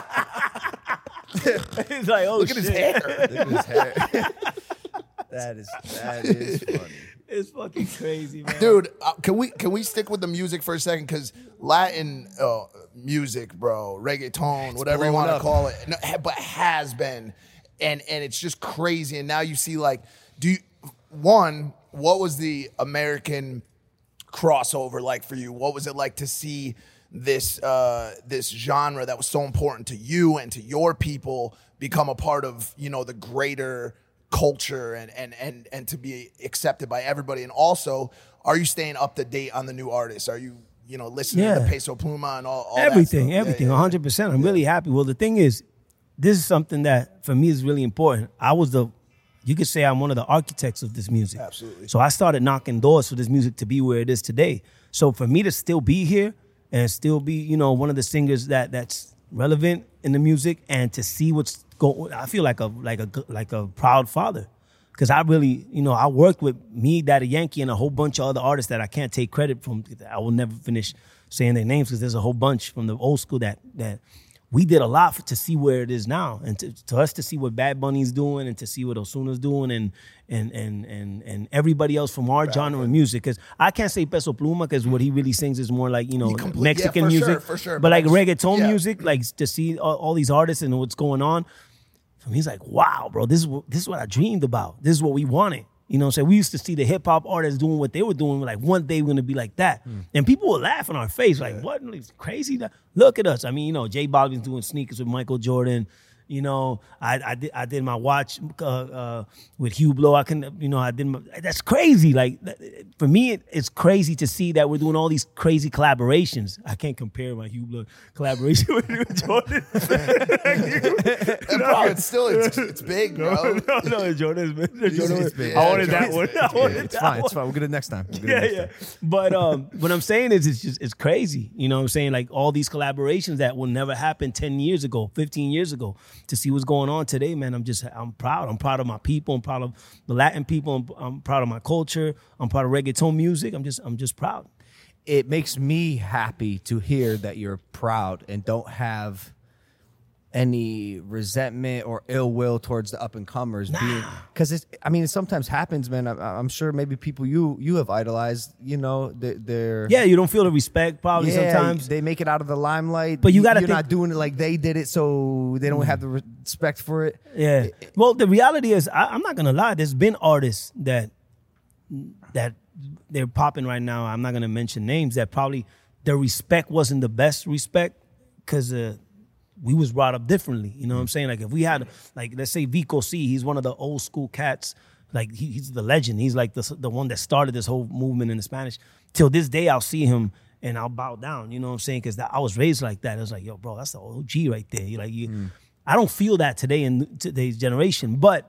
S4: He's like, oh
S3: Look
S4: shit.
S3: at his hair.
S2: Look at his hair. That is funny.
S4: It's fucking crazy, man.
S3: Dude, can we stick with the music for a second? Because Latin music, bro, reggaeton, whatever you want to call it, but has been, and it's just crazy. And now you see, like, what was the American crossover like for you? What was it like to see this genre that was so important to you and to your people become a part of, you know, the greater culture and to be accepted by everybody? And also, are you staying up to date on the new artists? Are you listening to Peso Pluma and all
S4: everything,
S3: that stuff?
S4: 100%. I'm really happy. Well, the thing is, this is something that for me is really important. You could say I'm one of the architects of this music.
S3: Absolutely.
S4: So I started knocking doors for this music to be where it is today. So for me to still be here and still be, one of the singers that's relevant in the music, and to see what's going, I feel like a proud father. Because I really, I worked with me, Daddy Yankee, and a whole bunch of other artists that I can't take credit from. I will never finish saying their names because there's a whole bunch from the old school that we did a lot to see where it is now, and to us to see what Bad Bunny's doing, and to see what Osuna's doing, and everybody else from our genre of music. Because I can't say Peso Pluma because what he really sings is more like Mexican
S3: for
S4: music,
S3: for sure.
S4: But like reggaeton
S3: Yeah.
S4: music, like to see all these artists and what's going on. For me, he's like, wow, bro, this is what I dreamed about. This is what we wanted. You know what I'm saying? We used to see the hip hop artists doing what they were doing. We're like, one day we're gonna be like that. And people would laugh in our face, like, what? It's crazy. Look at us. I mean, J Balvin's doing sneakers with Michael Jordan, You know, I did my watch with Hublot. I did that's crazy. Like for me, it's crazy to see that we're doing all these crazy collaborations. I can't compare my Hublot collaboration with Jordan.
S3: Bro, it's big, bro.
S4: No, Jordan.
S2: It's big.
S4: I wanted that one.
S2: It's fine. We'll get it next time.
S4: But what I'm saying is it's crazy. You know what I'm saying? Like all these collaborations that will never happen 10 years ago, 15 years ago. To see what's going on today, man, I'm proud. I'm proud of my people. I'm proud of the Latin people. I'm proud of my culture. I'm proud of reggaeton music. I'm just proud.
S2: It makes me happy to hear that you're proud and don't have any resentment or ill will towards the up and comers, because it sometimes happens, man. I'm sure maybe people you have idolized, you know, they're
S4: you don't feel the respect probably sometimes.
S2: They make it out of the limelight,
S4: but you're
S2: not doing it like they did it, so they don't have the respect for it.
S4: Yeah. Well, the reality is, I'm not gonna lie. There's been artists that they're popping right now. I'm not gonna mention names that probably their respect wasn't the best respect because we was brought up differently. You know what I'm saying? Like if we had, like, let's say Vico C, he's one of the old school cats. Like he's the legend. He's like the one that started this whole movement in the Spanish. Till this day, I'll see him and I'll bow down. You know what I'm saying? Because I was raised like that. It was like, yo, bro, that's the OG right there. I don't feel that today in today's generation, but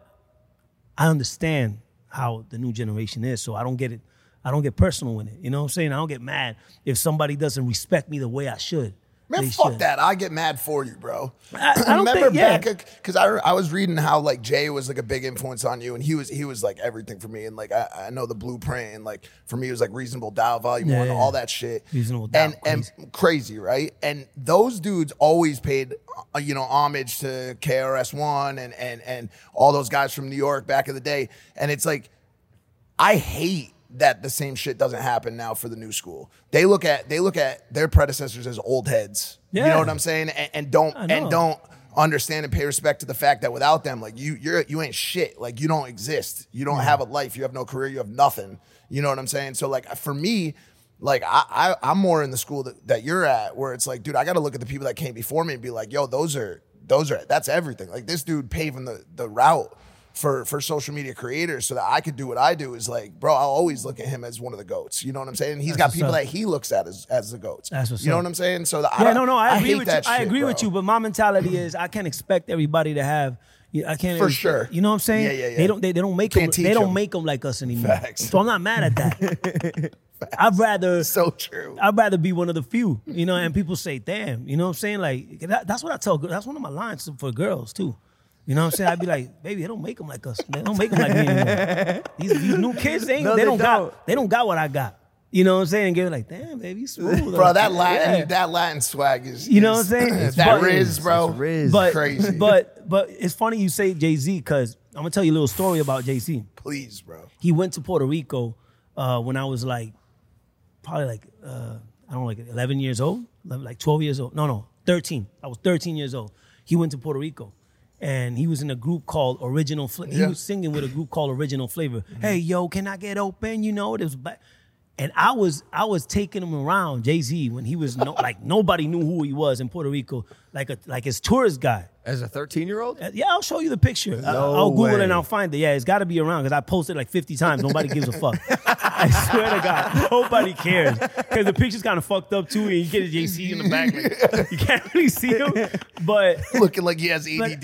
S4: I understand how the new generation is. So I don't get it. I don't get personal in it. You know what I'm saying? I don't get mad if somebody doesn't respect me the way I should.
S3: Man, fuck that. I get mad for you, bro.
S4: I don't
S3: remember
S4: think,
S3: back, because I was reading how like Jay was like a big influence on you, and he was like everything for me, and like I know the Blueprint, and like for me it was like Reasonable Doubt Volume 1, all that shit.
S4: Reasonable Doubt,
S3: and crazy, right? And those dudes always paid homage to KRS-One and all those guys from New York back in the day, and it's like I hate that the same shit doesn't happen now for the new school. They look at their predecessors as old heads.
S4: Yeah.
S3: You know what I'm saying? And don't understand and pay respect to the fact that without them, like you ain't shit. Like you don't exist. You don't have a life. You have no career. You have nothing. You know what I'm saying? So like for me, like I'm more in the school that you're at, where it's like, dude, I got to look at the people that came before me and be like, yo, that's everything. Like this dude paving the route for social media creators so that I could do what I do is like, bro, I'll always look at him as one of the GOATs. You know what I'm saying? And he's got people that he looks at as the GOATs.
S4: That's what's
S3: you know
S4: up.
S3: what I'm saying? So
S4: I agree with you. I agree with you, but my mentality is I can't expect everybody to have. I can't
S3: for sure.
S4: You know what I'm saying?
S3: Yeah.
S4: They don't make them. They don't make them like us anymore.
S3: Facts.
S4: So I'm not mad at that. I'd rather
S3: so true.
S4: I'd rather be one of the few. You know, and people say, "Damn," you know what I'm saying? Like that's what I tell. That's one of my lines for girls too. You know what I'm saying? I'd be like, baby, they don't make them like us. They don't make them like me anymore. These new kids, they don't got what I got. You know what I'm saying? And get like, damn, baby, you smooth.
S3: Bro, that Latin swag is,
S4: you know what I'm saying?
S3: That Riz, bro.
S2: Riz.
S4: But,
S3: crazy.
S4: But it's funny you say Jay-Z, because I'm going to tell you a little story about Jay-Z.
S3: Please, bro.
S4: He went to Puerto Rico when I was like, probably like, I don't know, like 11 years old, like 12 years old. No, 13. I was 13 years old. He went to Puerto Rico. And he was in a group called Original Flavor. He was singing with a group called Original Flavor. Hey, yo, can I get open? You know, it was black. And I was taking him around, Jay-Z, when he was like nobody knew who he was in Puerto Rico, like his tourist guy.
S2: As a 13-year-old?
S4: Yeah, I'll show you the picture. I'll Google it and I'll find it. Yeah, it's got to be around because I posted like 50 times. Nobody gives a fuck. I swear to God, nobody cares because the picture's kind of fucked up too, and you get a JC in the back, like, you can't really see him, but
S3: looking like he has ADD.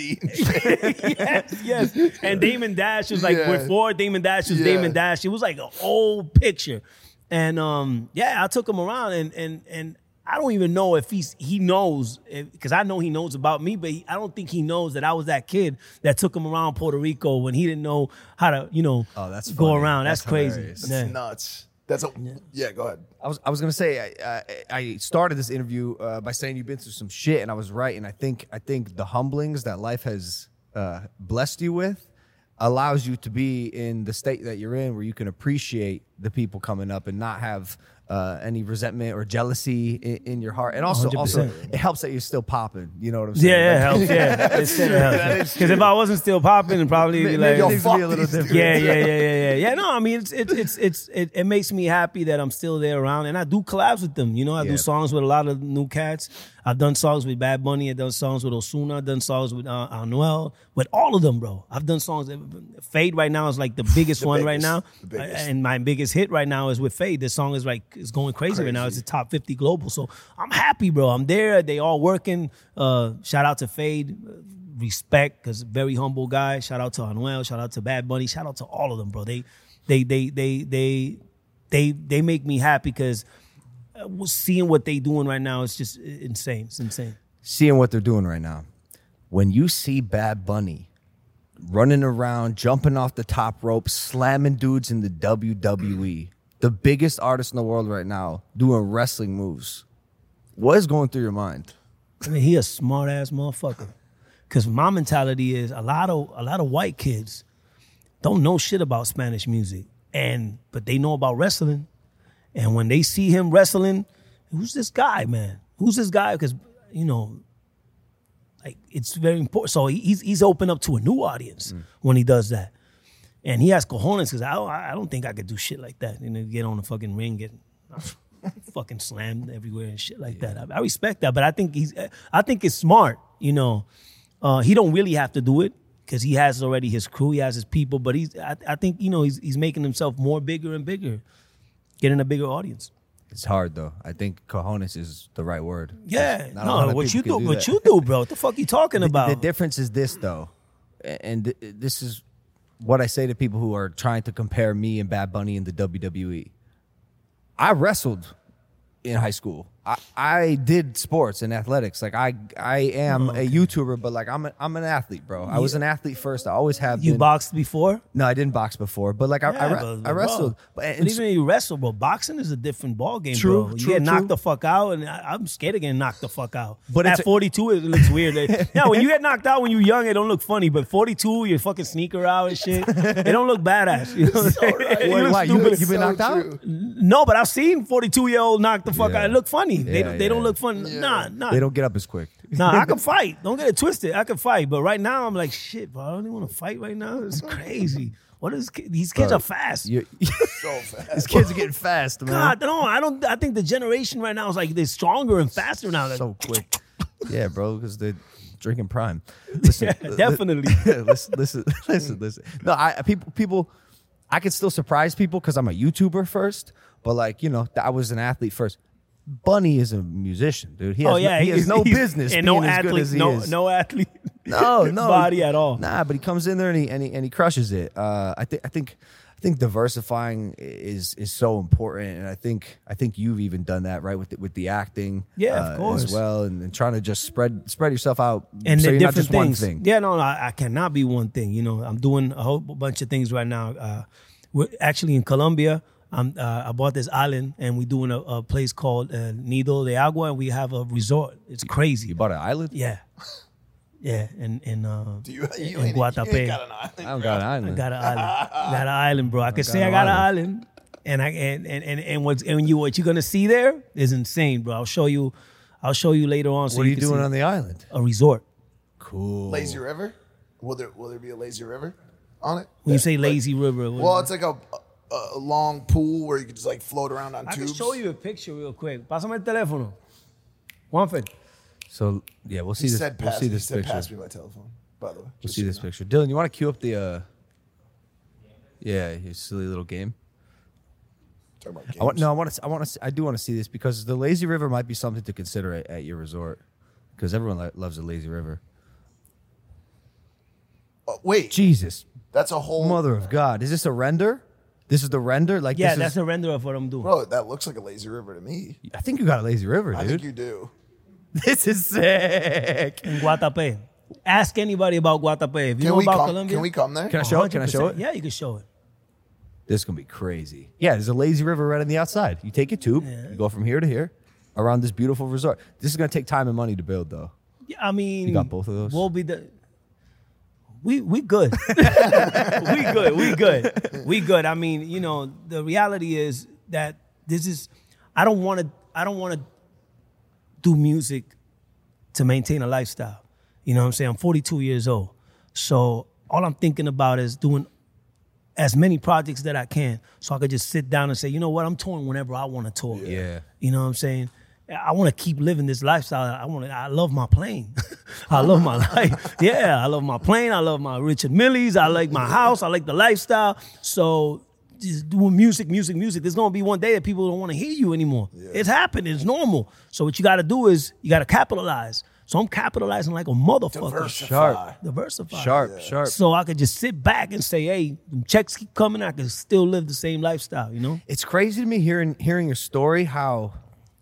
S4: yes. And Damon Dash was like before Damon Dash was Damon Dash. It was like an old picture, and I took him around, and I don't even know if he knows, because I know he knows about me, but I don't think he knows that I was that kid that took him around Puerto Rico when he didn't know how to,
S2: that's
S4: go
S2: funny.
S4: around. That's crazy.
S3: That's nuts. Go ahead.
S2: I was gonna say I started this interview by saying you've been through some shit, and I was right. And I think the humblings that life has blessed you with allows you to be in the state that you're in, where you can appreciate the people coming up and not have any resentment or jealousy in your heart. And also it helps that you're still popping. You know what I'm saying?
S4: Yeah, it helps. Yeah, it still helps. Because if I wasn't still popping, it'd probably be like,
S2: things would be a little different.
S4: Yeah. No, I mean, it makes me happy that I'm still there around, and I do collabs with them. I do songs with a lot of new cats. I've done songs with Bad Bunny. I've done songs with Ozuna. I've done songs with Anuel. With all of them, bro. I've done songs. Fade right now is like the biggest one right now. And my biggest hit right now is with Fade. This song is like, it's going crazy right now. It's the top 50 global. So I'm happy, bro. I'm there. They all working. Shout out to Fade. Respect, because very humble guy. Shout out to Anuel. Shout out to Bad Bunny. Shout out to all of them, bro. They make me happy because seeing what they doing right now is just insane. It's insane.
S2: Seeing what they're doing right now. When you see Bad Bunny running around, jumping off the top rope, slamming dudes in the WWE, the biggest artist in the world right now, doing wrestling moves, what is going through your mind?
S4: I mean, he a smart ass motherfucker. Because my mentality is a lot of white kids don't know shit about Spanish music, but they know about wrestling. And when they see him wrestling, who's this guy, man? Who's this guy? Because like it's very important. So he's open up to a new audience when he does that, and he has cojones. Because I don't think I could do shit like that. Get on the fucking ring, get fucking slammed everywhere and shit like that. I respect that, but I think it's smart. He don't really have to do it because he has already his crew, he has his people. But I think he's making himself more bigger and bigger, getting a bigger audience.
S2: It's hard though. I think cojones is the right word.
S4: Yeah, no, what you do, bro? What the fuck you talking about?
S2: The difference is this though, and this is what I say to people who are trying to compare me and Bad Bunny in the WWE. I wrestled in high school. I did sports and athletics. Like I am a YouTuber, but like I'm an athlete, bro. I was an athlete first. I always have been.
S4: You boxed before?
S2: No, I didn't box before, but like I wrestled.
S4: But even you wrestle, bro, boxing is a different ball game, bro. You get knocked the fuck out, and I'm scared of getting knocked the fuck out. But at 42, it looks weird. Yeah, when you get knocked out when you're young, it don't look funny. But 42, your fucking sneaker out and shit, it don't look badass. You know what I'm saying?
S2: You been knocked out?
S4: No, but I've seen 42-year-old knock the fuck out. It look funny. They don't look fun. Yeah. Nah.
S2: They don't get up as quick.
S4: Nah, I can fight. Don't get it twisted. I can fight. But right now, I'm like, shit, bro. I don't even want to fight right now. It's crazy. What is these kids are fast.
S3: So fast.
S2: These kids are getting fast, man.
S4: God, no, I think the generation right now is like they're stronger and faster now.
S2: So quick. Yeah, bro, because they're drinking Prime. Listen,
S4: yeah, definitely.
S2: Listen. No, people. I can still surprise people because I'm a YouTuber first, but like I was an athlete first. Bunny is a musician, dude. He has no business
S4: and
S2: being
S4: no
S2: as
S4: athlete,
S2: good as he is.
S4: No athlete.
S2: No
S4: body at all.
S2: Nah, but he comes in there and he crushes it. I think diversifying is so important, and I think you've even done that right with the acting,
S4: of course,
S2: as well, and trying to just spread yourself out
S4: and
S2: so
S4: the
S2: you're not
S4: different
S2: just one
S4: things.
S2: thing.
S4: Yeah, no, I cannot be one thing. I'm doing a whole bunch of things right now. We're actually in Colombia. I bought this island, and we're doing a place called Nido de Agua, and we have a resort. It's crazy.
S2: You bought an island?
S4: Yeah. Yeah, in
S3: you
S4: in Guatapé.
S3: You got an island,
S2: I don't got an island.
S4: I got an island, bro. I can say I got an island, and what you're gonna see there is insane, bro. I'll show you later on. So
S2: what are you
S4: can
S2: doing
S4: see
S2: on the island?
S4: A resort.
S2: Cool.
S3: Lazy River? Will there be a lazy river on it?
S4: When you say lazy river,
S3: well, it's like a long pool where you can just like float around on tubes.
S4: I can show you a picture real quick. Pásame el teléfono. Juanfer.
S2: So yeah, we'll see this. We'll see this picture.
S3: Pass me my telephone. By the way,
S2: we'll see this picture. Dylan, you want to cue up the? Your silly little game.
S3: Talking about games.
S2: I do want to see this because the lazy river might be something to consider at your resort because everyone loves a lazy river.
S3: Wait,
S2: Jesus,
S3: that's a whole
S2: mother of God. Is this a render? This is the render? Like
S4: that's a render of what I'm doing.
S3: Bro, that looks like a lazy river to me.
S2: I think you got a lazy river, dude.
S3: I think you do.
S2: This is sick.
S4: In Guatapé. Ask anybody about Guatapé. If you know about Colombia.
S3: Can we come there?
S2: Can I show it? Can I show it?
S4: Yeah, you can show it.
S2: This is going to be crazy. Yeah, there's a lazy river right on the outside. You take a tube, you go from here to here around this beautiful resort. This is going to take time and money to build, though.
S4: Yeah, I mean,
S2: you got both of those?
S4: We'll be we good. We good. I mean, the reality is that I don't want to do music to maintain a lifestyle. You know what I'm saying? I'm 42 years old. So all I'm thinking about is doing as many projects that I can so I could just sit down and say, you know what, I'm touring whenever I want to tour.
S2: Yeah.
S4: You know what I'm saying? I want to keep living this lifestyle. I love my plane. I love my life. Yeah, I love my plane. I love my Richard Milles. I like my house. I like the lifestyle. So just doing music. There's going to be one day that people don't want to hear you anymore. Yeah. It's happening. It's normal. So what you got to do is you got to capitalize. So I'm capitalizing like a motherfucker. Diversify.
S2: Sharp.
S4: So I could just sit back and say, hey, them checks keep coming. I can still live the same lifestyle, you know?
S2: It's crazy to me hearing your story, how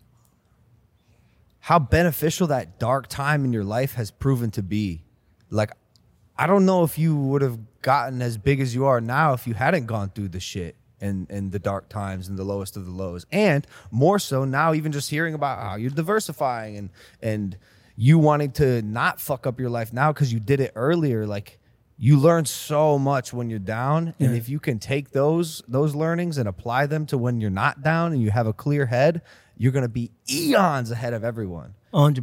S2: beneficial that dark time in your life has proven to be. Like, I don't know if you would have gotten as big as you are now if you hadn't gone through the shit and the dark times and the lowest of the lows. And more so now, even just hearing about how you're diversifying and you wanting to not fuck up your life now because you did it earlier. Like, you learn so much when you're down. And if you can take those learnings and apply them to when you're not down and you have a clear head, you're going to be eons ahead of everyone.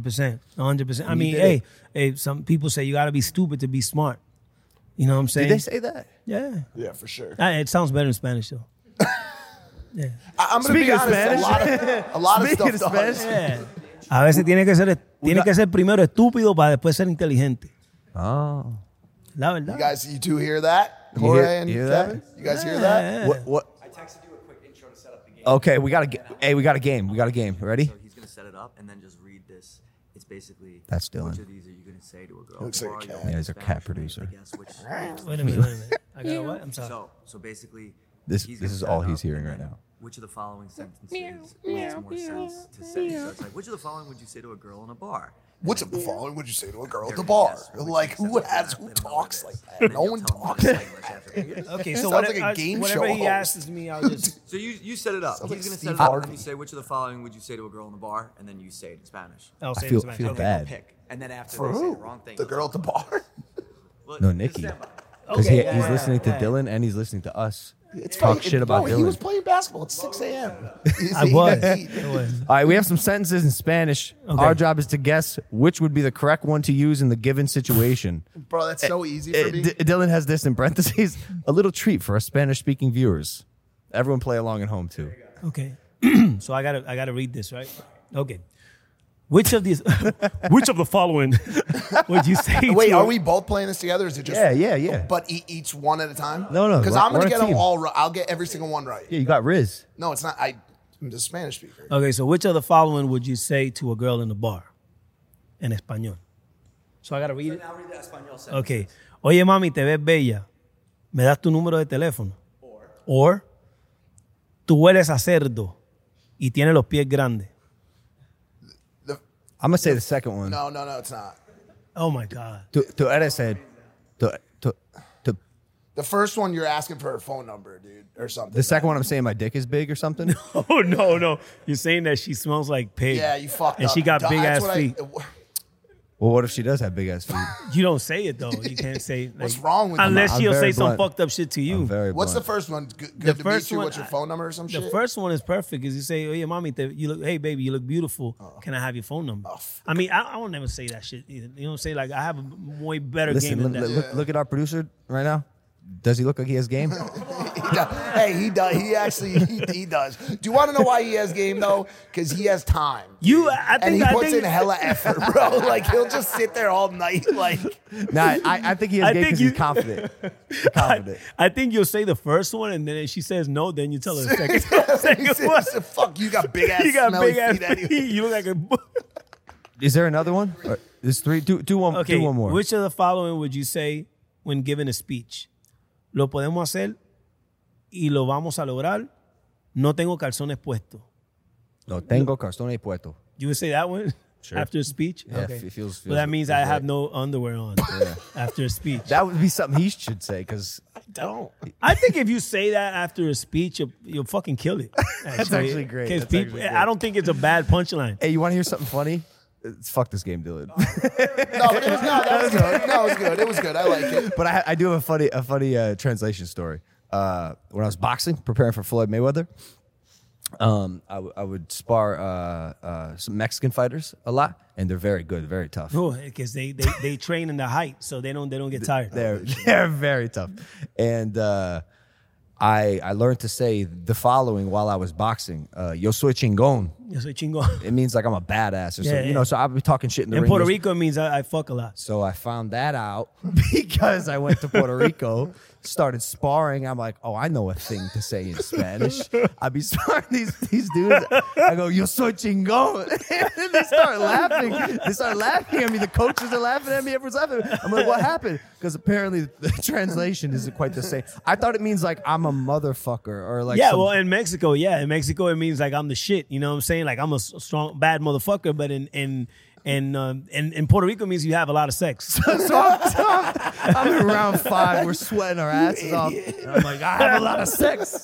S4: 100%. I mean, hey, some people say you got to be stupid to be smart. You know what I'm saying?
S2: Did they say that?
S4: Yeah.
S3: Yeah, for sure.
S4: It sounds better in Spanish, though. Yeah.
S3: I'm going to be honest, a lot of stuff does.
S4: Yeah. A veces tiene que ser primero estúpido para después ser inteligente.
S2: Oh.
S4: La verdad.
S3: You two hear that? Jorge and Kevin? You guys hear that?
S2: What? I texted you a quick intro to set up the game. Okay, we got a game. Ready?
S9: So he's going to set it up and then just read this. It's basically,
S2: that's Dylan.
S9: Which of these are you going to say to a girl?
S3: Looks like a cat.
S2: Yeah, he's a cat producer.
S4: Wait a minute. I got what? I'm sorry.
S9: So basically,
S2: this is all he's hearing right now.
S9: Which of the following sentences makes more sense to say? So it's like, which of the following would you say to a girl in a bar?
S3: Which of the following would you say to a girl at the bar? Like, who talks like that? No one talks like that.
S4: Okay, so
S3: sounds like a game
S4: whatever
S3: show
S4: he asks me, I'll just...
S9: So you set it up.
S3: Sounds
S9: He's
S3: like
S9: going to
S3: Steve
S9: set it up,
S3: Harvey.
S9: and you say, which of the following would you say to a girl in the bar? And then you say it in Spanish.
S4: I'll say
S2: I feel
S4: it in Spanish.
S2: bad.
S9: Pick. And then after
S3: For
S9: they say
S3: who?
S9: the wrong thing...
S3: The girl at the bar?
S2: No, Nikki. Because he's listening to Dylan and he's listening to us. Talk shit about Dylan.
S3: He was playing basketball at 6 a.m.
S4: I was.
S2: All right, we have some sentences in Spanish.
S4: Okay.
S2: Our job is to guess which would be the correct one to use in the given situation.
S3: Bro, that's so easy for me.
S2: Dylan has this in parentheses. A little treat for us Spanish-speaking viewers. Everyone play along at home, too.
S4: Okay. So I gotta read this, right? Okay. Which of the following would you say?
S3: Wait, are we both playing this together? Or is it just
S2: Yeah.
S3: But each one at a time?
S2: No.
S3: Because I'm
S2: we're
S3: gonna
S2: a
S3: get them
S2: team.
S3: all right. I'll get every single one right.
S2: Yeah, you got Riz.
S3: No, it's not. I'm the Spanish speaker.
S4: Okay, so which of the following would you say to a girl in the bar? En español. So I gotta read it.
S9: Now read the Espanol sentence.
S4: Okay. Oye, mami, te ves bella. ¿Me das tu número de teléfono? Or tú hueles a cerdo y tienes los pies grandes.
S2: I'm going to say the second one.
S3: No, it's not.
S4: Oh my God.
S2: To eres el...
S3: The first one, you're asking for her phone number, dude, or something.
S2: The second one, I'm saying my dick is big or something.
S4: Oh, no. You're saying that she smells like pig.
S3: Yeah, you fucked
S4: and
S3: up.
S4: And she got
S3: That's
S4: big-ass
S3: what
S4: feet.
S2: Well, what if she does have big-ass feet?
S4: You don't say it, though. You can't say... Like,
S3: What's wrong with you?
S4: Unless
S2: I'm
S4: she'll
S2: very
S4: say some
S2: blunt.
S4: fucked up shit to you.
S3: What's the
S2: blunt.
S3: first one? Good
S4: The
S3: to
S4: first
S3: meet you.
S4: one,
S3: What's your phone number or some shit?
S4: The first one is perfect because you say, "Oye, mami, hey, baby, you look beautiful. Can I have your phone number?" I mean, I won't never say that shit either. You know what I'm saying? Like, I have a way better
S2: Listen,
S4: game than that.
S2: look at our producer right now. Does he look like he has game?
S3: Hey, he does. He actually he does. Do you want to know why he has game though? Because he has time. And he puts in hella effort, bro. Like he'll just sit there all night. Like,
S2: Nah, I think he has game because he's confident.
S4: I think you'll say the first one, and then if she says no, then you tell her the second.
S3: he says, "Fuck, you got big ass,
S4: You got
S3: smelly
S4: big ass
S3: feet anyway."
S4: feet. You look like a.
S2: Is there another one? Or there's three. Do one.
S4: Okay,
S2: do one more.
S4: which of the following would you say when giving a speech? Lo podemos hacer y lo vamos a lograr. No tengo calzones puestos.
S2: No tengo calzones puestos.
S4: You would say that one
S2: Sure.
S4: after a speech?
S2: Yeah,
S4: Okay.
S2: it feels
S4: Well, that means I
S2: feels
S4: have
S2: right.
S4: no underwear on after a speech.
S2: That would be something he should say because
S3: Don't.
S4: I think if you say that after a speech, you'll fucking kill it.
S2: That's actually great.
S4: 'Cause
S2: That's
S4: people,
S2: actually great.
S4: I don't think it's a bad punchline.
S2: Hey, you want to hear something funny? Fuck this game, Dylan.
S3: No, but that was good. No, it was good. It was good. I like it.
S2: But I do have a funny translation story. When I was boxing, preparing for Floyd Mayweather, I would spar some Mexican fighters a lot, and they're very good, very tough.
S4: Because they train in the height, so they don't get tired.
S2: They're very tough. And I learned to say the following while I was boxing. Yo soy chingón.
S4: Yo soy chingón.
S2: It means like I'm a badass or something.
S4: Yeah.
S2: You know, so I'll be talking shit in the
S4: In
S2: ring.
S4: Puerto Rico, it means I fuck a lot.
S2: So I found that out because I went to Puerto Rico, started sparring. I'm like, oh, I know a thing to say in Spanish. I be sparring these dudes. I go, yo soy chingón. And they start laughing. They start laughing at me. The coaches are laughing at me. Everyone's laughing. I'm like, what happened? Because apparently the translation isn't quite the same. I thought it means like I'm a motherfucker or like
S4: Yeah, well, in Mexico, it means like I'm the shit. You know what I'm saying? Like I'm a strong, bad motherfucker. But in Puerto Rico, it means you have a lot of sex.
S2: I'm in round 5. We're sweating our asses off. And I'm like, I have a lot of sex.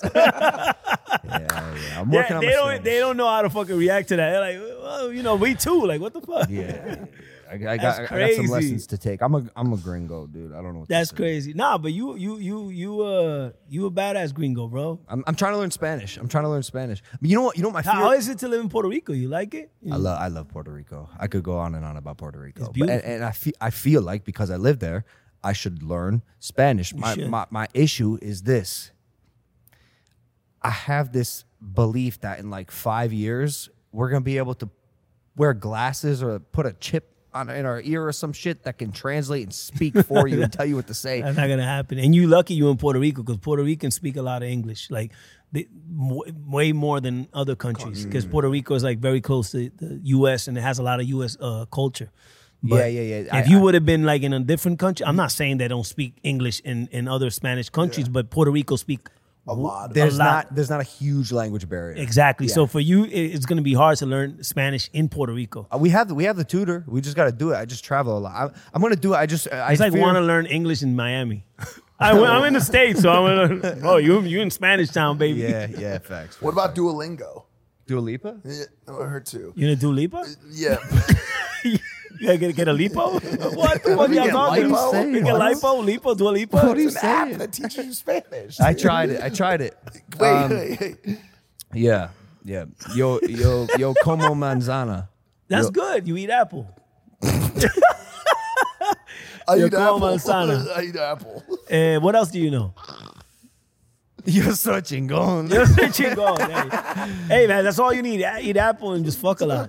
S2: I'm working on my Spanish.
S4: They don't know how to fucking react to that. They're like, well, you know, me too. Like, what the fuck?
S2: Yeah. I got some
S4: crazy.
S2: lessons to take. I'm a gringo, dude. I don't know what
S4: That's
S2: to say.
S4: crazy. Nah, but you a badass gringo, bro.
S2: I'm trying to learn Spanish. But you know what my fear?
S4: How is it to live in Puerto Rico? You like it?
S2: I love Puerto Rico. I could go on and on about Puerto Rico.
S4: It's beautiful.
S2: And I feel like because I live there, I should learn Spanish. My issue is this. I have this belief that in like 5 years, we're going to be able to wear glasses or put a chip in our ear or some shit that can translate and speak for you and tell you what to say.
S4: That's not gonna happen. And you lucky you in Puerto Rico because Puerto Ricans speak a lot of English, like way more than other countries. Because Puerto Rico is like very close to the U.S. and it has a lot of U.S. Culture. But
S2: yeah.
S4: If you would have been like in a different country, I'm not saying they don't speak English in other Spanish countries, but Puerto Rico speak
S3: A lot.
S2: There's not a huge language barrier.
S4: Exactly.
S2: Yeah.
S4: So for you, it's going to be hard to learn Spanish in Puerto Rico.
S2: We have the tutor. We just got to do it. I just travel a lot. I'm going to do it.
S4: It's like want to learn English in Miami. I'm in the States, so I'm gonna. Oh, you in Spanish town, baby.
S2: Yeah, facts.
S3: What about Duolingo?
S2: Dua Lipa?
S3: Yeah, her too.
S4: You gonna do Lipa?
S3: Yeah.
S4: You gotta get a lipo? What the fuck y'all talking about? You get lipo, lipo, Dua Lipa?
S2: What are you
S3: It's an app
S2: saying?
S3: that teaches you Spanish.
S2: I tried it.
S3: Wait.
S2: Yeah. Yo como manzana.
S4: That's good. You eat apple.
S3: I
S4: Yo
S3: eat
S4: como
S3: apple.
S4: manzana.
S3: I eat apple.
S4: What else do you know?
S2: Yo soy chingón.
S4: You're so chingón. Hey man, that's all you need. Eat apple and just fuck a lot.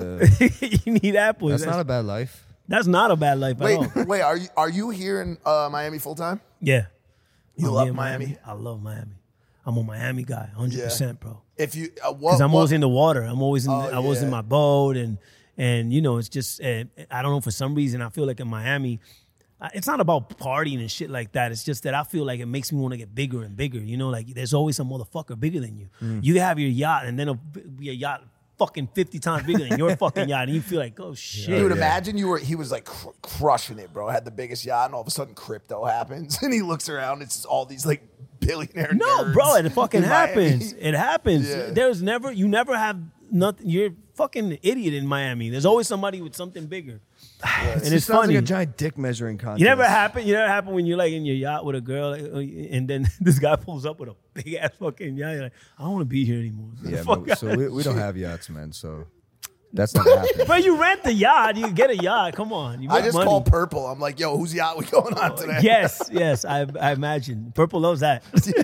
S4: You need apple.
S2: That's not a bad life.
S4: That's not a bad life at all.
S3: Wait. Are you here in Miami full time?
S4: Yeah.
S3: You
S4: I'm
S3: love
S4: here in
S3: Miami?
S4: I love Miami. I'm a Miami guy, 100%, bro.
S3: If you,
S4: Because I'm always in the water. I'm always in. I was in
S3: yeah.
S4: my boat, and you know, it's just I don't know, for some reason I feel like in Miami, it's not about partying and shit like that. It's just that I feel like it makes me want to get bigger and bigger. You know, like there's always some motherfucker bigger than you. You have your yacht, and then it'll be a yacht fucking 50 times bigger than your fucking yacht, and you feel like, oh shit.
S3: Dude, imagine he was like crushing it, bro. Had the biggest yacht, and all of a sudden crypto happens, and he looks around. It's just all these like billionaire.
S4: No,
S3: nerds
S4: bro, it fucking
S3: in Miami.
S4: happens. It happens.
S3: Yeah.
S4: You never have nothing. You're fucking idiot in Miami. There's always somebody with something bigger. And it's
S2: sounds
S4: funny.
S2: like a giant dick measuring contest.
S4: You never happen when you're like in your yacht with a girl, and then this guy pulls up with a big ass fucking yacht. You're like, I don't want to be here anymore.
S2: Yeah,
S4: Fuck
S2: but, so
S4: out.
S2: we don't have yachts, man. So that's not happening.
S4: But you rent the yacht, you get a yacht. Come on, you
S3: I
S4: make
S3: just
S4: money.
S3: called Purple. I'm like, yo, whose yacht we going on today?
S4: Yes, I imagine. Purple loves that.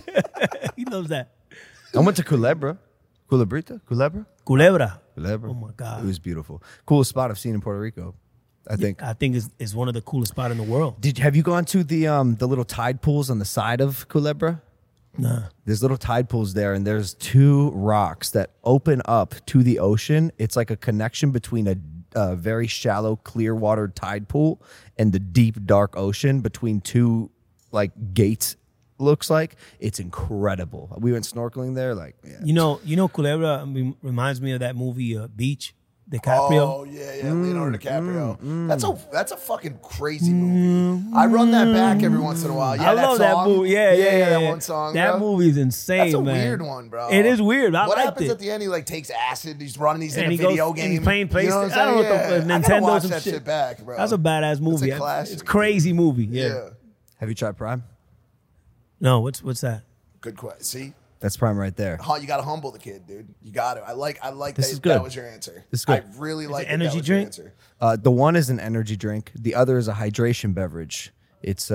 S4: He loves that.
S2: I went to Culebra. Culebra?
S4: Culebra.
S2: Oh
S4: my God.
S2: It was beautiful. Coolest spot I've seen in Puerto Rico, I think.
S4: I think it's one of the coolest spots in the world.
S2: Have you gone to the little tide pools on the side of Culebra?
S4: Nah.
S2: There's little tide pools there, and there's 2 rocks that open up to the ocean. It's like a connection between a very shallow, clear water tide pool and the deep, dark ocean between 2 like gates. Looks like it's incredible. We went snorkeling there, like yeah.
S4: You know, Culebra reminds me of that movie Beach, DiCaprio.
S3: Oh yeah, Leonardo DiCaprio. That's a fucking crazy movie. I run that back every once in a while. Yeah,
S4: I love that movie. Yeah,
S3: that one song.
S4: That
S3: bro.
S4: movie is insane,
S3: That's a
S4: man.
S3: weird one, bro.
S4: It is weird. I
S3: what
S4: liked
S3: happens
S4: it.
S3: at the end? He like takes acid. He's running. He's in
S4: And
S3: a
S4: he goes-
S3: video
S4: and
S3: game.
S4: he's playing
S3: You know what
S4: PlayStation. I don't know what the
S3: I gotta
S4: Nintendo
S3: watch
S4: some
S3: that
S4: shit.
S3: shit back, bro.
S4: That's a badass movie.
S3: It's a classic.
S4: It's a crazy movie. Yeah.
S2: Have you tried Prime?
S4: No, what's that?
S3: Good question. See,
S2: That's Prime right there.
S3: you got to humble the kid, dude. You got to. I like
S2: This
S3: that.
S2: is good.
S3: That was your answer.
S2: This is good.
S3: I really like
S4: an energy
S3: that was your
S4: drink?
S3: answer.
S2: The one is an energy drink. The other is a hydration beverage. It's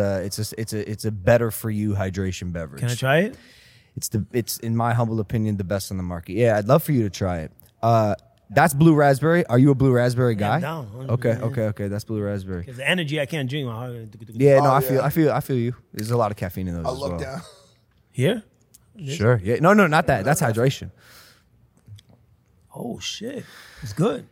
S2: a better for you hydration beverage.
S4: Can I try it?
S2: It's in my humble opinion the best on the market. Yeah, I'd love for you to try it. That's blue raspberry. Are you a blue raspberry
S4: Yeah,
S2: guy?
S4: I'm down, 100%,
S2: Okay. That's blue raspberry.
S4: Because the energy I can't drink.
S2: Yeah, no,
S3: Oh,
S2: I feel you. There's a lot of caffeine in those
S3: I
S2: as
S3: look
S2: well.
S3: down.
S4: Here?
S2: Sure. Yeah. No, not that. That's hydration.
S4: Oh shit, it's good.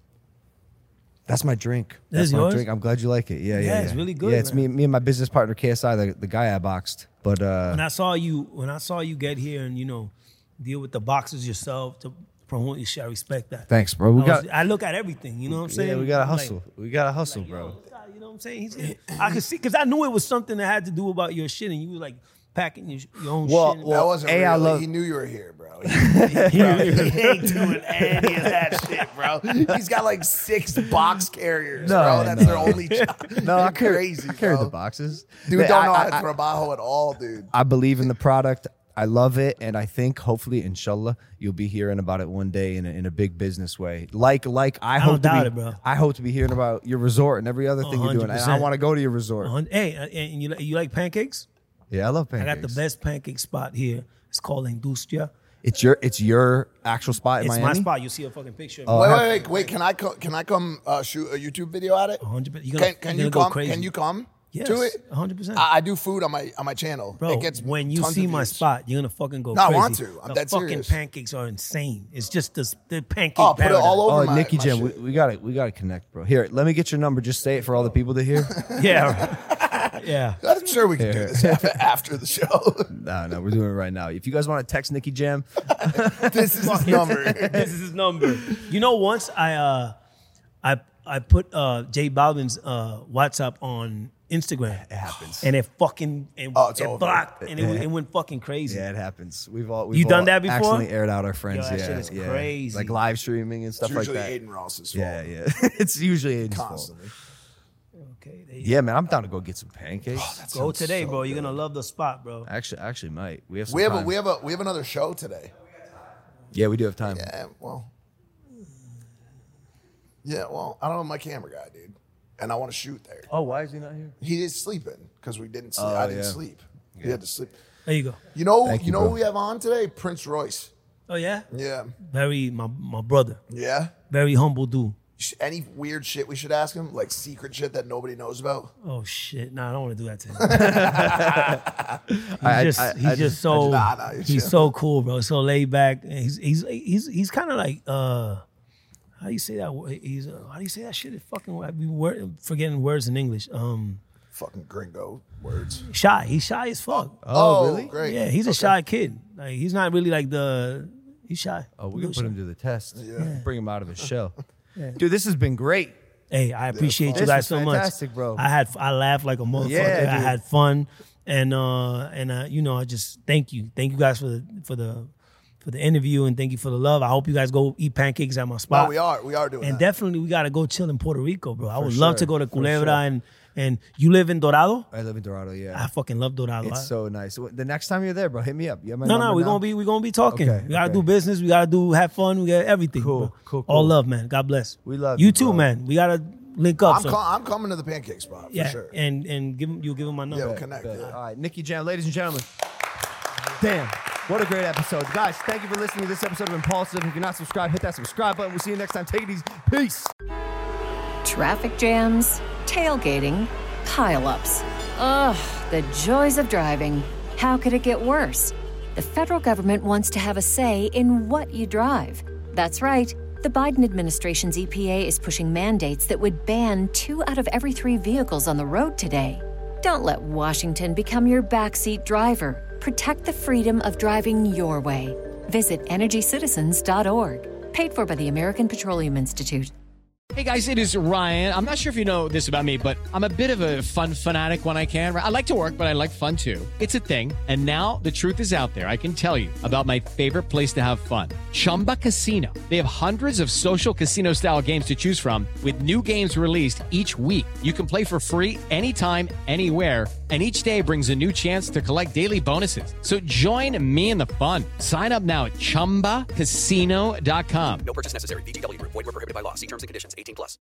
S2: That's my drink.
S4: This
S2: That's
S4: is
S2: my
S4: yours?
S2: drink. I'm glad you like it. Yeah.
S4: it's really good,
S2: Yeah, it's
S4: man.
S2: me and my business partner KSI, the guy I boxed. But
S4: When I saw you get here and deal with the boxes yourself to promote your shit, I respect that.
S2: thanks, bro.
S4: I look at everything. You know what I'm saying?
S2: Yeah, we gotta
S4: I'm like,
S2: hustle. We gotta hustle, bro.
S4: You know what I'm saying? I could see because I knew it was something that had to do about your shit, and you were like packing your own shit.
S3: That wasn't
S2: A,
S3: real.
S2: I love-
S3: He knew you were here, bro. He ain't doing any of that shit, bro. He's got like 6 box carriers, bro. That's their only job.
S2: No, I
S3: crazy,
S2: carry
S3: bro.
S2: the boxes.
S3: Dude,
S2: But
S3: don't know how to trabajo at all, dude.
S2: I believe in the product. I love it, and I think hopefully, inshallah, you'll be hearing about it one day in a big business way. Like I hope
S4: don't doubt
S2: to
S4: it,
S2: be.
S4: bro.
S2: I hope to be hearing about your resort and every other thing you're doing. And I
S4: 100%.
S2: want to go to your resort.
S4: Hey, and you like pancakes?
S2: Yeah, I love pancakes.
S4: I got the best pancake spot here. It's called Industria.
S2: It's your actual spot in
S4: It's
S2: Miami.
S4: my spot. You see a fucking picture.
S3: Wait. Can I come shoot a YouTube video at it?
S4: 100%.
S3: Can you come? Can you come
S4: Yes,
S3: to it?
S4: 100%.
S3: I do food on my channel.
S4: Bro,
S3: it gets
S4: when you
S3: tons
S4: see
S3: of
S4: my
S3: views.
S4: spot, you're gonna fucking go
S3: No, I
S4: crazy.
S3: want to. I'm
S4: the
S3: dead
S4: fucking
S3: serious.
S4: pancakes are insane. It's just the pancake.
S3: Oh, put it all
S4: paradise.
S3: over
S2: Oh, Nicky
S3: my
S2: Jam,
S3: shit.
S2: we gotta connect, bro. Here, let me get your number. Just say it for all the people to hear.
S4: Yeah, yeah.
S3: I'm sure we can do this after the show.
S2: No, we're doing it right now. If you guys want to text Nicky Jam,
S3: This is his number.
S4: This is his number. You know, once I put J Balvin's WhatsApp on Instagram.
S2: it happens.
S4: And it fucking it
S3: It's over.
S4: blocked and it went fucking crazy.
S2: Yeah, it happens. We've all
S4: You done that before?
S2: Actually aired out our friends.
S4: Yo, that
S2: yeah,
S4: shit is
S2: yeah.
S4: crazy.
S2: Like live streaming and stuff
S3: It's
S2: like
S3: usually
S2: that.
S3: Aiden Ross's fault.
S2: Yeah. It's usually Aiden's fault.
S3: Constantly.
S4: Okay, there you
S2: Yeah, man, I'm down to go get some pancakes.
S4: go today, bro. You're gonna love the spot, bro.
S2: Actually, might. We have some
S3: We have
S2: time.
S3: we have another show today.
S2: Yeah, we do have time.
S3: Yeah, well, I don't know my camera guy, dude, and I want to shoot there.
S2: Oh, why is he not here?
S3: He is sleeping because we didn't sleep.
S2: Oh,
S3: I didn't
S2: yeah.
S3: sleep. He had to sleep.
S4: There you go.
S3: You know,
S2: Thank you,
S3: you know
S2: bro.
S3: who we have on today? Prince Royce.
S4: Oh yeah,
S3: Yeah,
S4: very my brother,
S3: yeah.
S4: very humble dude.
S3: Any weird shit we should ask him, like secret shit that nobody knows about.
S4: Oh shit, nah, I don't want to do that to him. He's just so
S3: Nah, you're
S4: he's
S3: chill.
S4: so cool, bro. So laid back. And he's kind of like how do you say that? He's how do you say that shit? It's fucking I be forgetting words in English.
S3: Fucking gringo words.
S4: Shy. He's shy as fuck.
S2: Oh, really?
S3: Great.
S4: Yeah, he's a shy kid. Like he's not really like he's shy.
S2: Oh, we're gonna
S4: Real
S2: put him
S4: shy.
S2: to the test. Bring him out of his shell. Dude, this has been great.
S4: Hey, I appreciate you
S2: This
S4: guys
S2: was
S4: so much.
S2: fantastic, bro.
S4: I laughed like a motherfucker.
S2: Yeah,
S4: I
S2: dude.
S4: had fun, and I just thank you guys for the interview, and thank you for the love. I hope you guys go eat pancakes at my spot.
S3: No, we are doing
S4: And
S3: that.
S4: definitely we gotta go chill in Puerto Rico, bro. I would
S2: For
S4: love
S2: sure,
S4: to go to
S2: for
S4: Culebra
S2: sure.
S4: and you live in Dorado?
S2: I live in Dorado, yeah.
S4: I fucking love Dorado.
S2: It's so nice. The next time you're there, bro, hit me up. You have my
S4: No,
S2: number
S4: we're
S2: now?
S4: gonna be talking.
S2: Okay,
S4: We gotta
S2: okay.
S4: do business. We gotta have fun. We got everything.
S2: Cool,
S4: bro.
S2: cool.
S4: All love, man. God bless.
S2: We love
S4: you
S2: you,
S4: too,
S2: bro.
S4: man. We gotta link up.
S3: I'm coming to the pancake spot for
S4: yeah,
S3: sure.
S4: and you'll give him my
S3: Yeah,
S4: number.
S3: we'll connect.
S2: Bet.
S3: Yeah.
S2: All right, Nicky Jam, ladies and gentlemen. Damn, what a great episode. Guys, thank you for listening to this episode of Impulsive. If you're not subscribed, hit that subscribe button. We'll see you next time. Take it easy. Peace.
S1: Traffic jams, tailgating, pileups. Ugh, the joys of driving. How could it get worse? The federal government wants to have a say in what you drive. That's right. The Biden administration's EPA is pushing mandates that would ban 2 out of every 3 vehicles on the road today. Don't let Washington become your backseat driver. Protect the freedom of driving your way. Visit EnergyCitizens.org. Paid for by the American Petroleum Institute.
S5: Hey guys, it is Ryan. I'm not sure if you know this about me, but I'm a bit of a fun fanatic when I can. I like to work, but I like fun too. It's a thing. And now the truth is out there. I can tell you about my favorite place to have fun. Chumba Casino. They have hundreds of social casino style games to choose from with new games released each week. You can play for free anytime, anywhere. And each day brings a new chance to collect daily bonuses. So join me in the fun. Sign up now at ChumbaCasino.com.
S6: No purchase necessary. VGW Group. Void where prohibited by law. See terms and conditions. 18+.